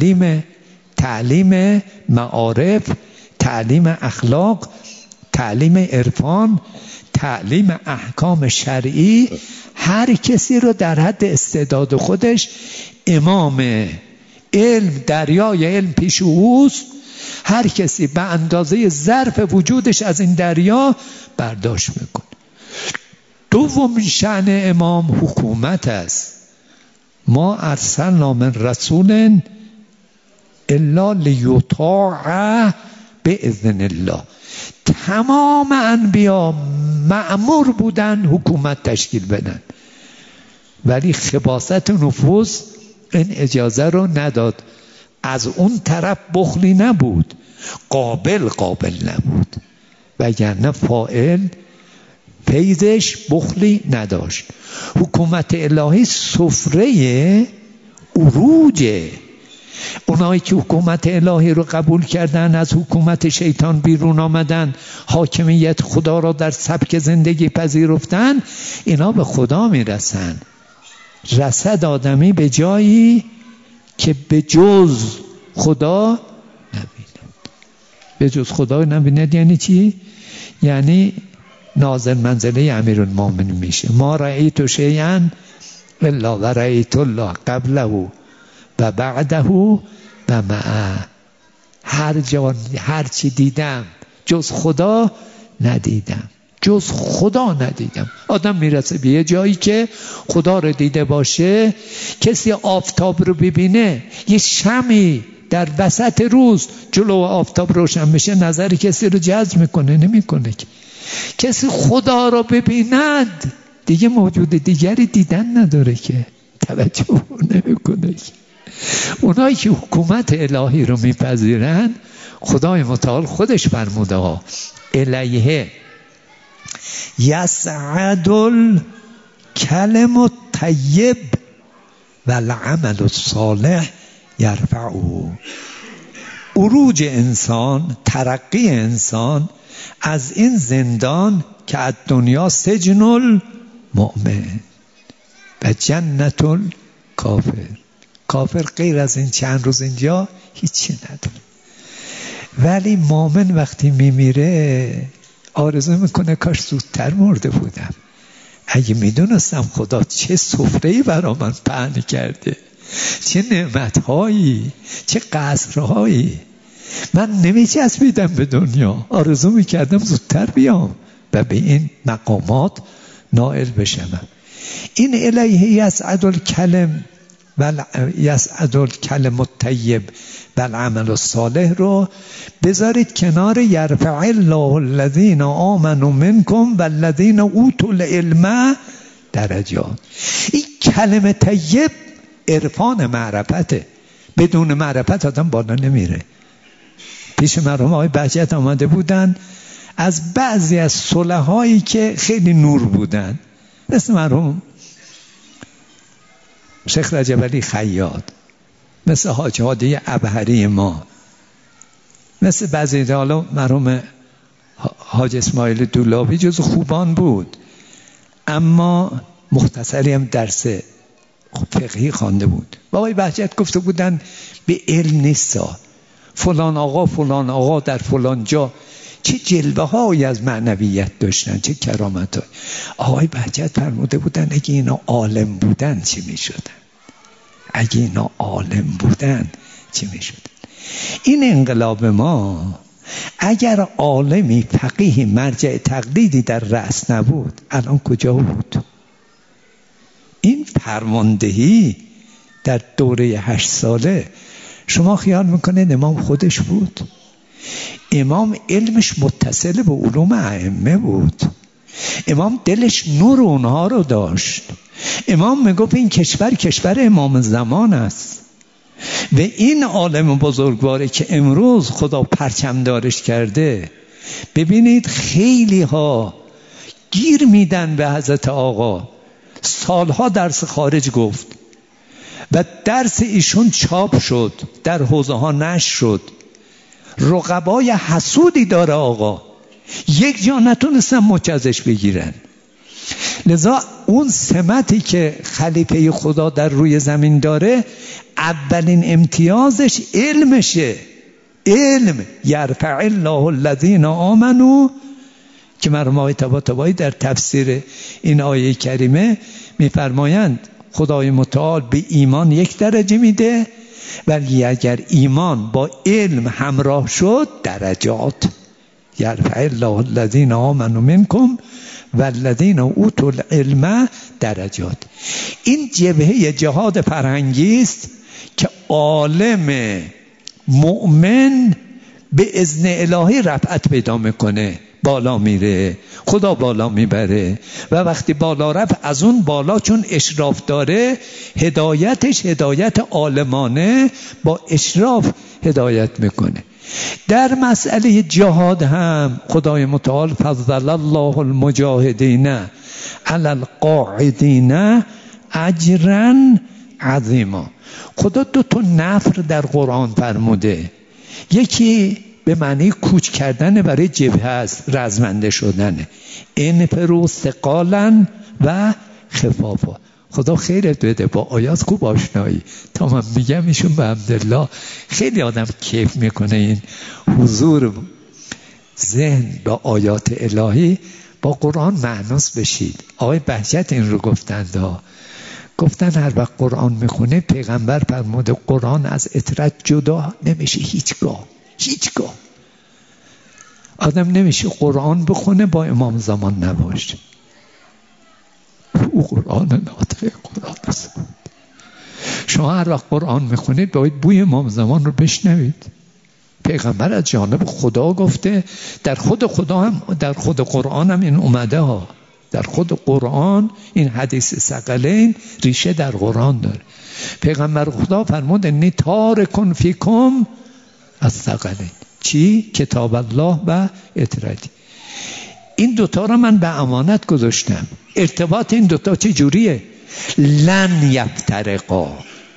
تعلیم معارف، تعلیم اخلاق، تعلیم عرفان، تعلیم احکام شرعی. هر کسی رو در حد استعداد خودش، امام علم، دریای علم پیش اوست، هر کسی به اندازه ظرف وجودش از این دریا برداشت میکنه. دوم شأن امام حکومت است. ما ارسلنا من رسول الا لیطاع باذن الله. تمام انبیا مأمور بودن حکومت تشکیل بدن، ولی خباثت نفوس این اجازه رو نداد. از اون طرف بخلی نبود، قابل نبود، وگرنه فاعل فیضش بخلی نداشت. حکومت الهی سفره عروجه. اونایی که حکومت الهی رو قبول کردن، از حکومت شیطان بیرون آمدن، حاکمیت خدا را در سبک زندگی پذیرفتن، اینا به خدا میرسن. رسد آدمی به جایی که به جز خدا نبیند. به جز خدا نبیند یعنی چی؟ یعنی نازل منزله امیرالمومنین میشه. ما رأیت شیئا الا و رأیت الله قبله و بعده و معه. هر چی دیدم جز خدا ندیدم. آدم میرسه به یه جایی که خدا رو دیده باشه. کسی آفتاب رو ببینه، یه شمی در وسط روز جلو آفتاب روشن بشه، نظر کسی رو جذب میکنه؟ نمیکنه. کسی خدا رو ببیند دیگه موجود دیگری دیدن نداره که، توجه نمیکنه. اونایی که حکومت الهی رو میپذیرن خدای متعال خودش فرموده ها الیه یسعد الکلم الطیب والعمل الصالح یرفعه. عروج انسان، ترقی انسان از این زندان که از دنیا سجن المؤمن و جنت الکافر. کافر غیر از این چند روز اینجا هیچی نداره، ولی مؤمن وقتی میمیره آرزو میکنه کاش زودتر مرده بودم، اگه میدونستم خدا چه سفره‌ای برا من پهن کرده، چه نعمتهایی، چه قصرهایی. من نمیچسبیدم به دنیا، آرزو میکردم زودتر بیام و به این مقامات نائل بشم. این الیه یسعد الکلم یسعد الکلم الطیب والعمل الصالح رو بذارید کنار یرفع الله الذین آمنوا منکم والذین اوتوا العلم درجات. این کلمه طیب عرفان معرفته، بدون معرفت آدم بالا نمیره. پیش مرحوم آقای بهجت آمده بودن از بعضی از صلحایی که خیلی نور بودن، مثل مرحوم شیخ رجب علی خیاط، مثل حاج هادی ابهری ما، مثل بعضی حالا مرحوم حاج اسماعیل دولابی جز خوبان بود، اما مختصری هم درس فقهی خوانده بود. آقای بهجت گفته بودن به علم نیستا، فلان آقا در فلان جا چه جلوه هایی از معنویت داشتن، چه کرامت های. آقای بهجت فرموده بودن اگه اینا عالم بودن چی می شدن، اگه اینا عالم بودن چی می شدن. این انقلاب ما اگر عالمی فقیه مرجع تقلیدی در رأس نبود الان کجا بود؟ این فرماندهی در دوره 8 ساله شما خیال میکنید امام خودش بود؟ امام علمش متصل به علوم ائمه بود، امام دلش نور اونها رو داشت. امام میگفت این کشور امام زمان است و این عالم بزرگواری که امروز خدا پرچمدارش کرده. ببینید خیلی ها گیر میدن به حضرت آقا، سالها درس خارج گفت و درس ایشون چاپ شد، در حوزه ها نشر شد، رقبای حسودی داره آقا، یک جا نتونستن مچ ازش بگیرن. لذا اون سمتی که خلیفه خدا در روی زمین داره اولین امتیازش علمشه. علم یرفع الله الذین آمنوا که مرحوم آقای طباطبایی در تفسیر این آیه کریمه میفرمایند خدای متعال به ایمان 1 درجه میده، ولی اگر ایمان با علم همراه شد درجات. یرفع الله الذین آمنوا منکم والذین اوتوا العلم درجات. این جبهه جهاد فرهنگی است که عالم مؤمن به اذن الهی رفعت پیدا میکنه، بالا میره، خدا بالا میبره و وقتی بالا رفت از اون بالا چون اشراف داره هدایتش هدایت عالمانه با اشراف هدایت میکنه. در مسئله جهاد هم خدای متعال فضل الله المجاهدین علی القاعدین اجرا عظیما. خدا 2 نفر در قرآن فرموده، یکی به معنی کوچ کردن برای جبهه است، رزمنده شدنه، انفروا ثقالا و خفافا. خدا خیرت بده، با آیات خوب آشنایی، تا من میگم ایشون به حمدالله خیلی آدم کیف میکنه این حضور ذهن با آیات الهی، با قرآن معنوس بشید. آقای بهجت این رو گفتن هر وقت قرآن میخونه پیغمبر فرموده قرآن از اطرت جدا نمیشه هیچگاه. آدم نمیشه قرآن بخونه با امام زمان نباشه. او قرآن ناطق قرآن است. شما هر وقت قرآن میخونید باید بوی امام زمان رو بشنوید. پیغمبر از جانب خدا گفته، در خود قرآن هم این اومده ها، در خود قرآن این حدیث ثقلین ریشه در قرآن داره. پیغمبر خدا فرمود انی تارکن فیکم الثقلین. چی؟ کتاب الله و اطرتی. این دوتا رو من به امانت گذاشتم. ارتباط این دوتا چه جوریه؟ لن یفترقا.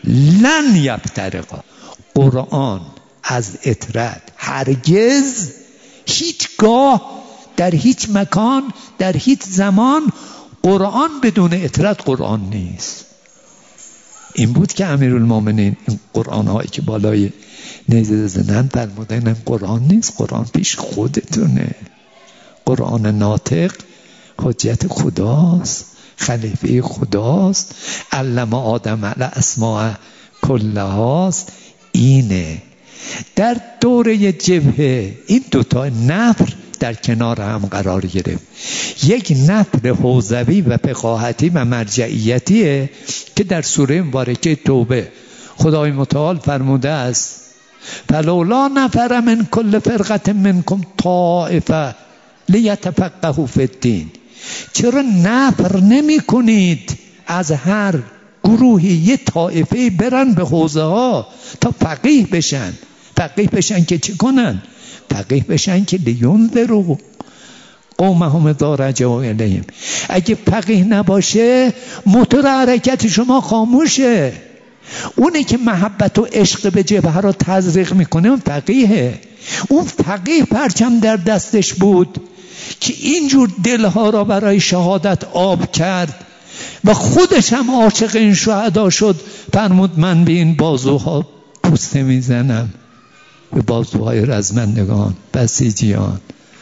قرآن از اطرت هرگز هیچگاه در هیچ مکان در هیچ زمان قرآن بدون اطرت قرآن نیست. این بود که امیرالمومنین این قرآن هایی که بالای نیزه زدن فرمودن این قرآن نیست، قرآن پیش خودتونه. قرآن ناطق حجت خداست، خلیفه خداست، علم آدم الاسماء کلهاست. اینه در دوره جبهه این دوتا نفر در کنار هم قرار گرفت. یک نفر حوزوی و فقاهتی و مرجعیتیه که در سوره مبارکه توبه خدای متعال فرموده است فلولا نفر من کل فرقه منکم طائفه لیتفقهوا فی الدین. چرا نفر نمی کنید از هر گروهی یه طائفه برن به حوزه ها تا فقیه بشن. فقیه بشن که چه کنن؟ فقیه بشن که لینذروا قومهم اذا رجعوا الیهم. اگه فقیه نباشه موتور حرکت شما خاموشه. اونه که محبت و عشق به جبهه رو تزریق میکنه اون فقیهه. اون فقیه پرچم در دستش بود که اینجور دلها را برای شهادت آب کرد و خودش هم عاشق این شهدا شد. فرمود من به این بازوها پوسته میزنم، به بازوهای رزمندگان، بسیجیان،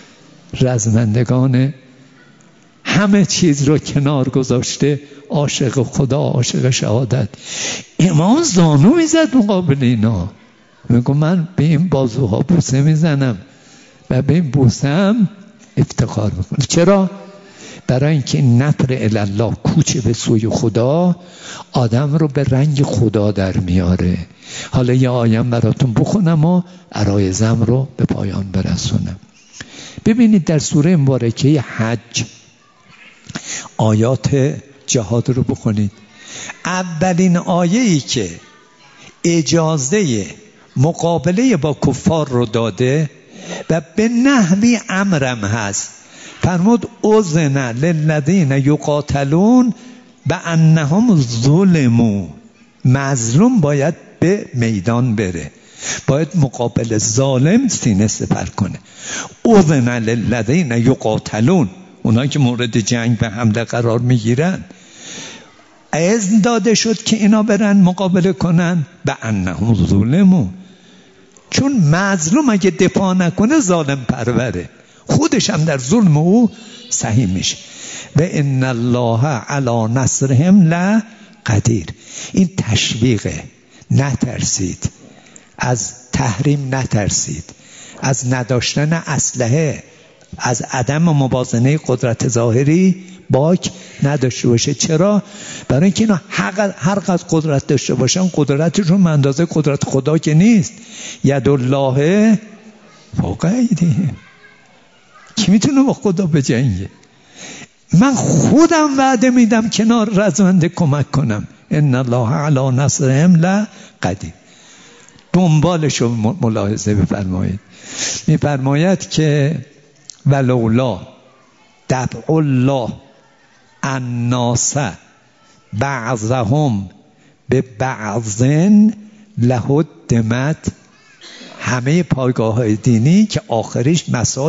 رزمندگان همه چیز رو کنار گذاشته، عاشق خدا، عاشق شهادت. امام زانو میزد مقابل اینا، میگو من به این بازوها بوسه میزنم و به این بوسه هم افتخار میکنم. چرا؟ برای اینکه نفر الله کوچه به سوی خدا آدم رو به رنگ خدا در میاره. حالا یه آیم براتون بخونم و عرایزم رو به پایان برسونم. ببینید در سوره مبارکه حج آیات جهاد رو بخونید. اولین آیه‌ای که اجازه مقابله با کفار رو داده و به نحوی امرم هست. فرمود اذن للذین یقاتلون بانهم ظلموا. مظلوم باید به میدان بره، باید مقابل ظالم سینه سپر کنه. اذن للذین یقاتلون، اونایی که مورد جنگ به حمله قرار میگیرن اذن داده شد که اینا برن مقابله کنن. بانهم ظلموا، چون مظلوم اگه دفاع نکنه ظالم پروره، خودش هم در ظلم او سهیم میشه. و ان الله علی نصرهم لقدیر. این تشویقه. نترسید از تحریم، نترسید از نداشتن اسلحه، از عدم موازنه قدرت ظاهری باک نداشته باشه. چرا؟ برای اینکه اینا هر قدر قدرت داشته باشن قدرتشون اندازه قدرت خدا که نیست. ید الله فوق ایدیهم. کی میتونه با خدا بجنگه؟ من خودم وعده میدم کنار رزمنده کمک کنم. ان الله علی نصرهم لقدیر. دنبالش رو ملاحظه بفرمایید. میفرماید که ولولا دفع الله الناس بعضهم به بعض لهدمت. همه پایگاه های دینی که آخرش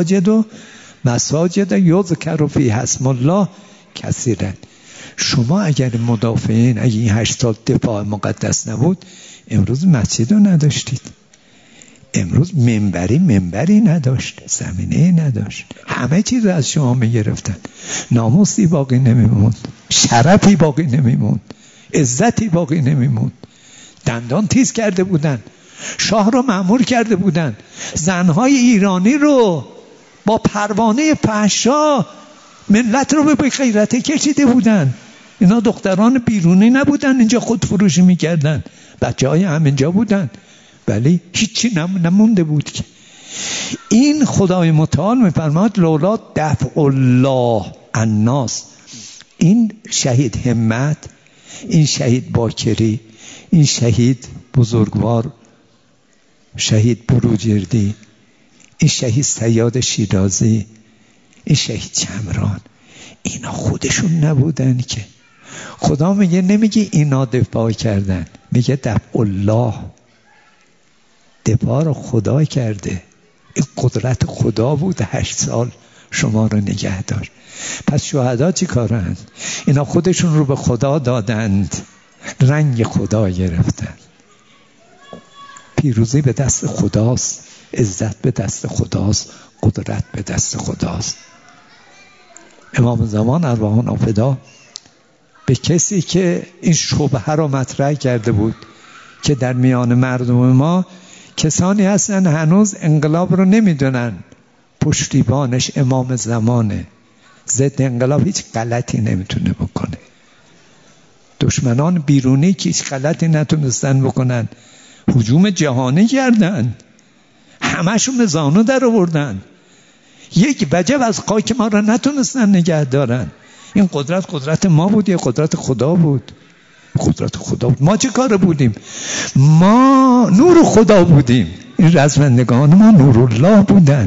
مساجد یذکر فیها اسم الله کثیرا. شما اگر مدافعین اگه این 8 سال دفاع مقدس نبود امروز مسجد رو نداشتید، امروز منبری نداشت، زمینه نداشت، همه چیز از شما میگرفتن. ناموسی باقی نمیموند، شرفی باقی نمیموند، عزتی باقی نمیموند. دندان تیز کرده بودن، شاه رو مأمور کرده بودن، زنهای ایرانی رو با پروانه فحشا ملت رو به غیرت کشیده بودن. اینا دختران بیرونی نبودن اینجا خود فروشی میکردن، بچه های همینجا بودن، ولی هیچی نمونده بود. که این خدای متعال میفرماد لولا دفع الله الناس. این شهید همت، این شهید باکری، این شهید بزرگوار، شهید بروجردی، این شهید صیاد شیرازی، این شهید چمران، اینا خودشون نبودن که. خدا میگه، نمیگه اینا دفاع کردن، میگه دفع الله، دفاع رو خدا کرده. این قدرت خدا بود 8 سال شما رو نگه داشت. پس شهدا چی کارند؟ اینا خودشون رو به خدا دادند، رنگ خدا گرفتن. پیروزی به دست خداست، عزت به دست خداست، قدرت به دست خداست. امام زمان ارواحنا فدا به کسی که این شبهه رو مطرح کرده بود که در میان مردم ما کسانی هستن هنوز انقلاب رو نمیدونن، پشتیبانش امام زمانه، ضد انقلاب هیچ غلطی نمیتونه بکنه. دشمنان بیرونی که هیچ غلطی نتونستن بکنن، هجوم جهانی کردن، همشون به زانو در آوردن، یک وجب از خاک ما را نتونستن نگه دارن. این قدرت ما بود یا قدرت خدا بود؟ قدرت خدا بود. ما چه کاره بودیم؟ ما نور خدا بودیم. این رزمندگان ما نورالله بودن.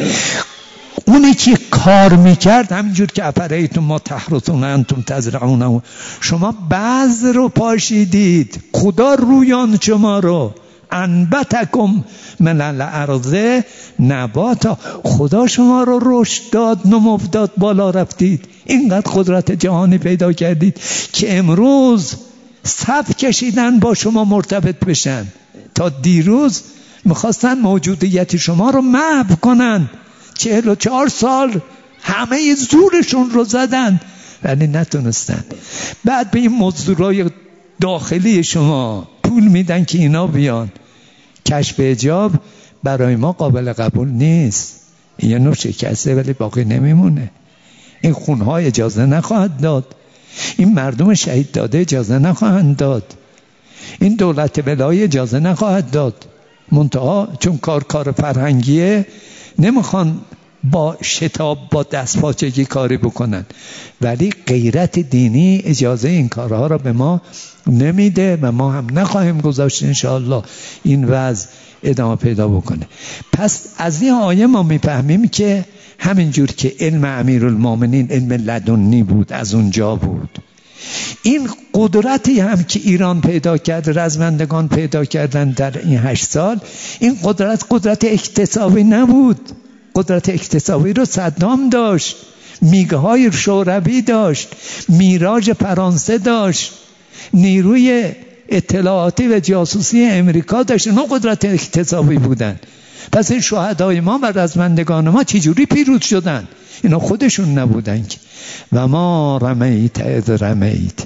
اونی که کار میکرد همینجور که افریتم ما تحرثون انتم تزرعون، شما بذر رو پاشیدید، خدا رویان شما رو، انبتکم من الارض نباتا، خدا شما رو رشد داد، نمو داد، بالا رفتید، اینقدر قدرت جهانی پیدا کردید که امروز صف کشیدن با شما مرتبط بشن. تا دیروز میخواستن موجودیت شما رو محو کنن، 44 سال همه زورشون رو زدن ولی نتونستن. بعد به این مزدورای داخلی شما پول میدن که اینا بیان. کشف حجاب برای ما قابل قبول نیست، این یه نوع شکسته ولی باقی نمیمونه. این خونها اجازه نخواهد داد، این مردم شهید داده اجازه نخواهند داد، این دولت ولایی اجازه نخواهد داد. منتها چون کار فرهنگیه نمیخوان با شتاب با دستپاچگی کاری بکنن، ولی غیرت دینی اجازه این کارها را به ما نمیده و ما هم نخواهیم گذاشت انشاءالله این وضع ادامه پیدا بکنه. پس از این آیه ما میفهمیم که همینجور که علم امیرالمومنین علم لدنی بود، از اونجا بود. این قدرتی هم که ایران پیدا کرد، رزمندگان پیدا کردن در این 8 سال، این قدرت اکتسابی نبود. قدرت اکتسابی رو صدام داشت، میگهای شوروی داشت، میراژ فرانسه داشت، نیروی اطلاعاتی و جاسوسی امریکا داشت. اینا قدرت اکتسابی بودن. پس این شهدای ما و رزمندگان ما چجوری پیروز شدن؟ اینا خودشون نبودن که. و ما رمیت اذ رمیت.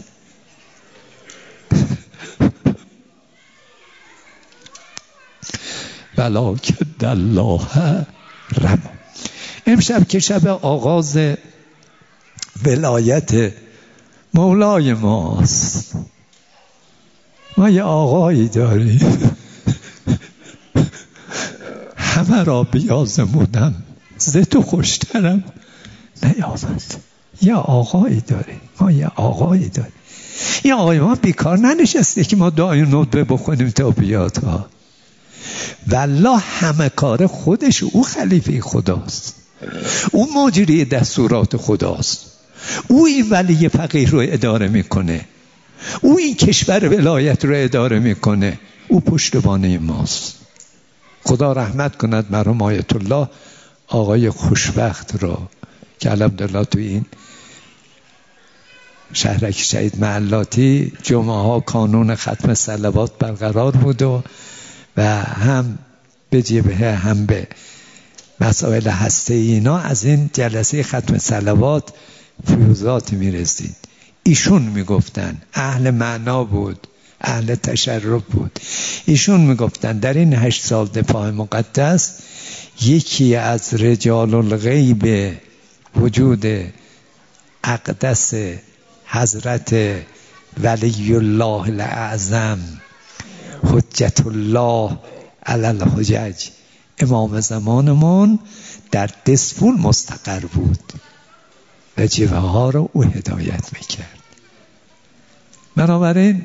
ولکن الله رمی. امشب که شب آغاز ولایت مولای ماست، ما یه آقایی داریم همه را بیازمودم، ز تو خوشترم نیامد. یه آقایی داریم، ما یه آقایی داریم. این آقای ما بیکار ننشسته که ما دعای ندبه بخونیم تا بیاد ها. والله همه کار خودش، او خلیفه خداست، او مجری دستورات خداست، او این ولی فقیه رو اداره میکنه، او این کشور ولایت رو اداره میکنه، او پشتوانه ماست. خدا رحمت کند مرحوم آیت الله آقای خوشبخت را که الحمدلله تو این شهرک شهید محلاتی جمعه ها کانون ختم صلوات برقرار بود و هم به جبهه هم به مسائل هسته اینا از این جلسه ختم صلوات فیوزات میرسید. ایشون میگفتن، اهل معنا بود، اهل تشرف بود، ایشون میگفتن در این 8 سال دفاع مقدس یکی از رجال الغیب وجود اقدس حضرت ولی الله الاعظم حجت الله علی الحجج امام زمانمون در دسفول مستقر بود و جبهه ها رو او هدایت میکرد. بنابراین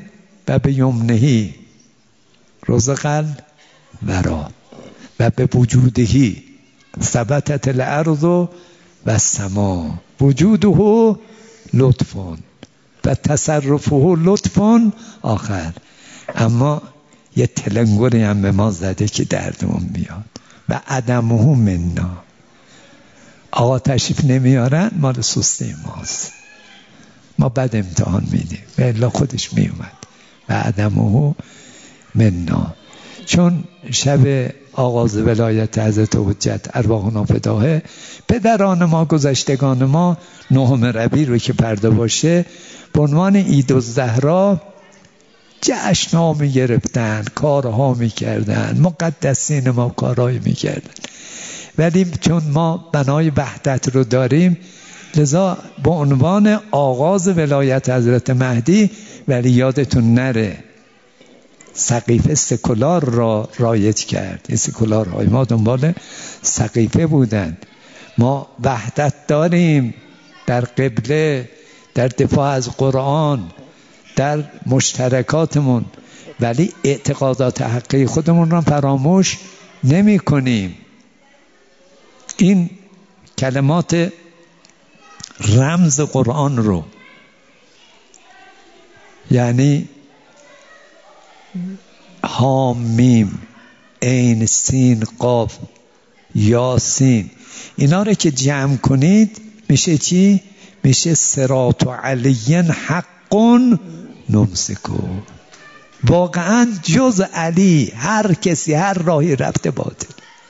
و به یمنهی رزق الورا و به وجودهی ثبتت الارض و السما وجوده لطف و تصرفه لطف آخر. اما یه تلنگری هم به ما زده که دردمون میاد و عدمه منا. آقا تشریف نمیارن مال سستی ماست، ما بد امتحان میدیم و الا خودش میومد و عدمه منا. چون شب آغاز ولایت حضرت حجت ارواحنا فداه، پدران ما گذشتگان ما 9 ربیع رو که پرده باشه به عنوان عید الزهرا جشن‌ها می‌گرفتن، کارها می‌کردن، مقدسین ما کارهای می‌کردن. ولی چون ما بنای وحدت رو داریم لذا به عنوان آغاز ولایت حضرت مهدی، ولی یادتون نره سقیفه سکولار را رایج کرد. این سکولارهای ما دنبال سقیفه بودن. ما وحدت داریم در قبله، در دفاع از قرآن، در مشترکاتمون، ولی اعتقادات حقیقی خودمون را فراموش نمی کنیم. این کلمات رمز قرآن رو، یعنی حام میم عین سین قاف یاسین، اینا رو که جمع کنید میشه چی؟ میشه صراط علی حق نمسکو. واقعا جز علی هر کسی هر راهی رفته باطل.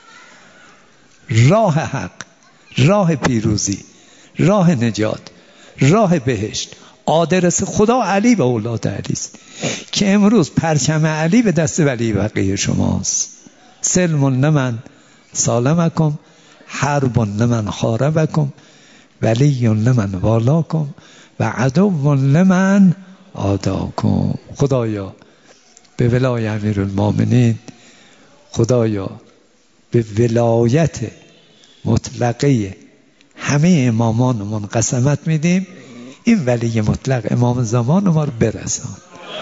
راه حق، راه پیروزی، راه نجات، راه بهشت، آدرس خدا علی و اولاد علی است که امروز پرچم علی به دست ولی بقیه شماست. سلم لمن سالمکم، حرب لمن حاربکم، ولی لمن والاکم و عدو لمن عاداکم. خدایا به ولای امیرالمومنین، خدایا به ولایت مطلقه همه امامانمون قسمت میدیم، این ولی مطلق امام زمان ما رو برسان.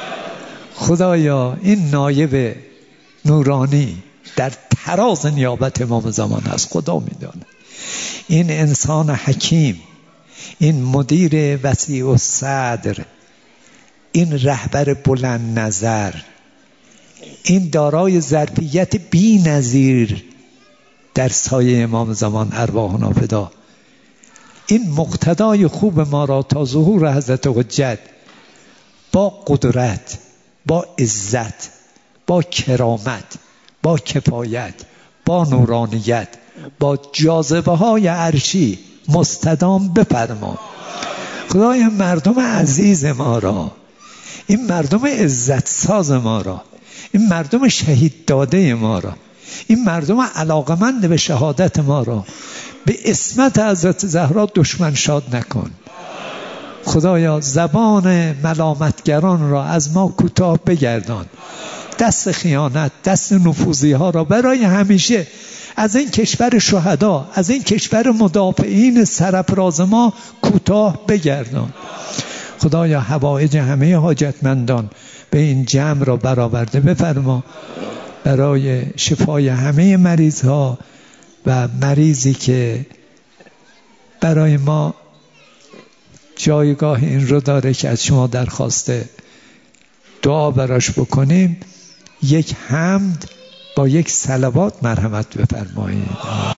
خدایا این نایب نورانی در تراز نیابت امام زمان هست، خدا میدانه. این انسان حکیم، این مدیر وسیع الصدر، این رهبر بلند نظر، این دارای ظرفیت بی نظیر در سایه امام زمان ارواحنا فدا، این مقتدای خوب ما را تا ظهور حضرت حجت با قدرت، با عزت، با کرامت، با کفایت، با نورانیت، با جاذبه های عرشی مستدام بفرما. خدای مردم عزیز ما را، این مردم عزت ساز ما را، این مردم شهید داده ما را، این مردم علاقمند به شهادت ما را به عصمت حضرت زهرا دشمن شاد نکن. خدایا زبان ملامتگران را از ما کوتاه بگردان، دست خیانت، دست نفوذی ها را برای همیشه از این کشور شهدا، از این کشور مدافعین سرفراز ما کوتاه بگردان. خدایا حوائج همه حاجتمندان به این جمع را برآورده بفرما، برای شفای همه مریض ها و مریضی که برای ما جایگاه این رو داره که از شما درخواست دعا براش بکنیم، یک حمد با یک صلوات مرحمت بفرمایید.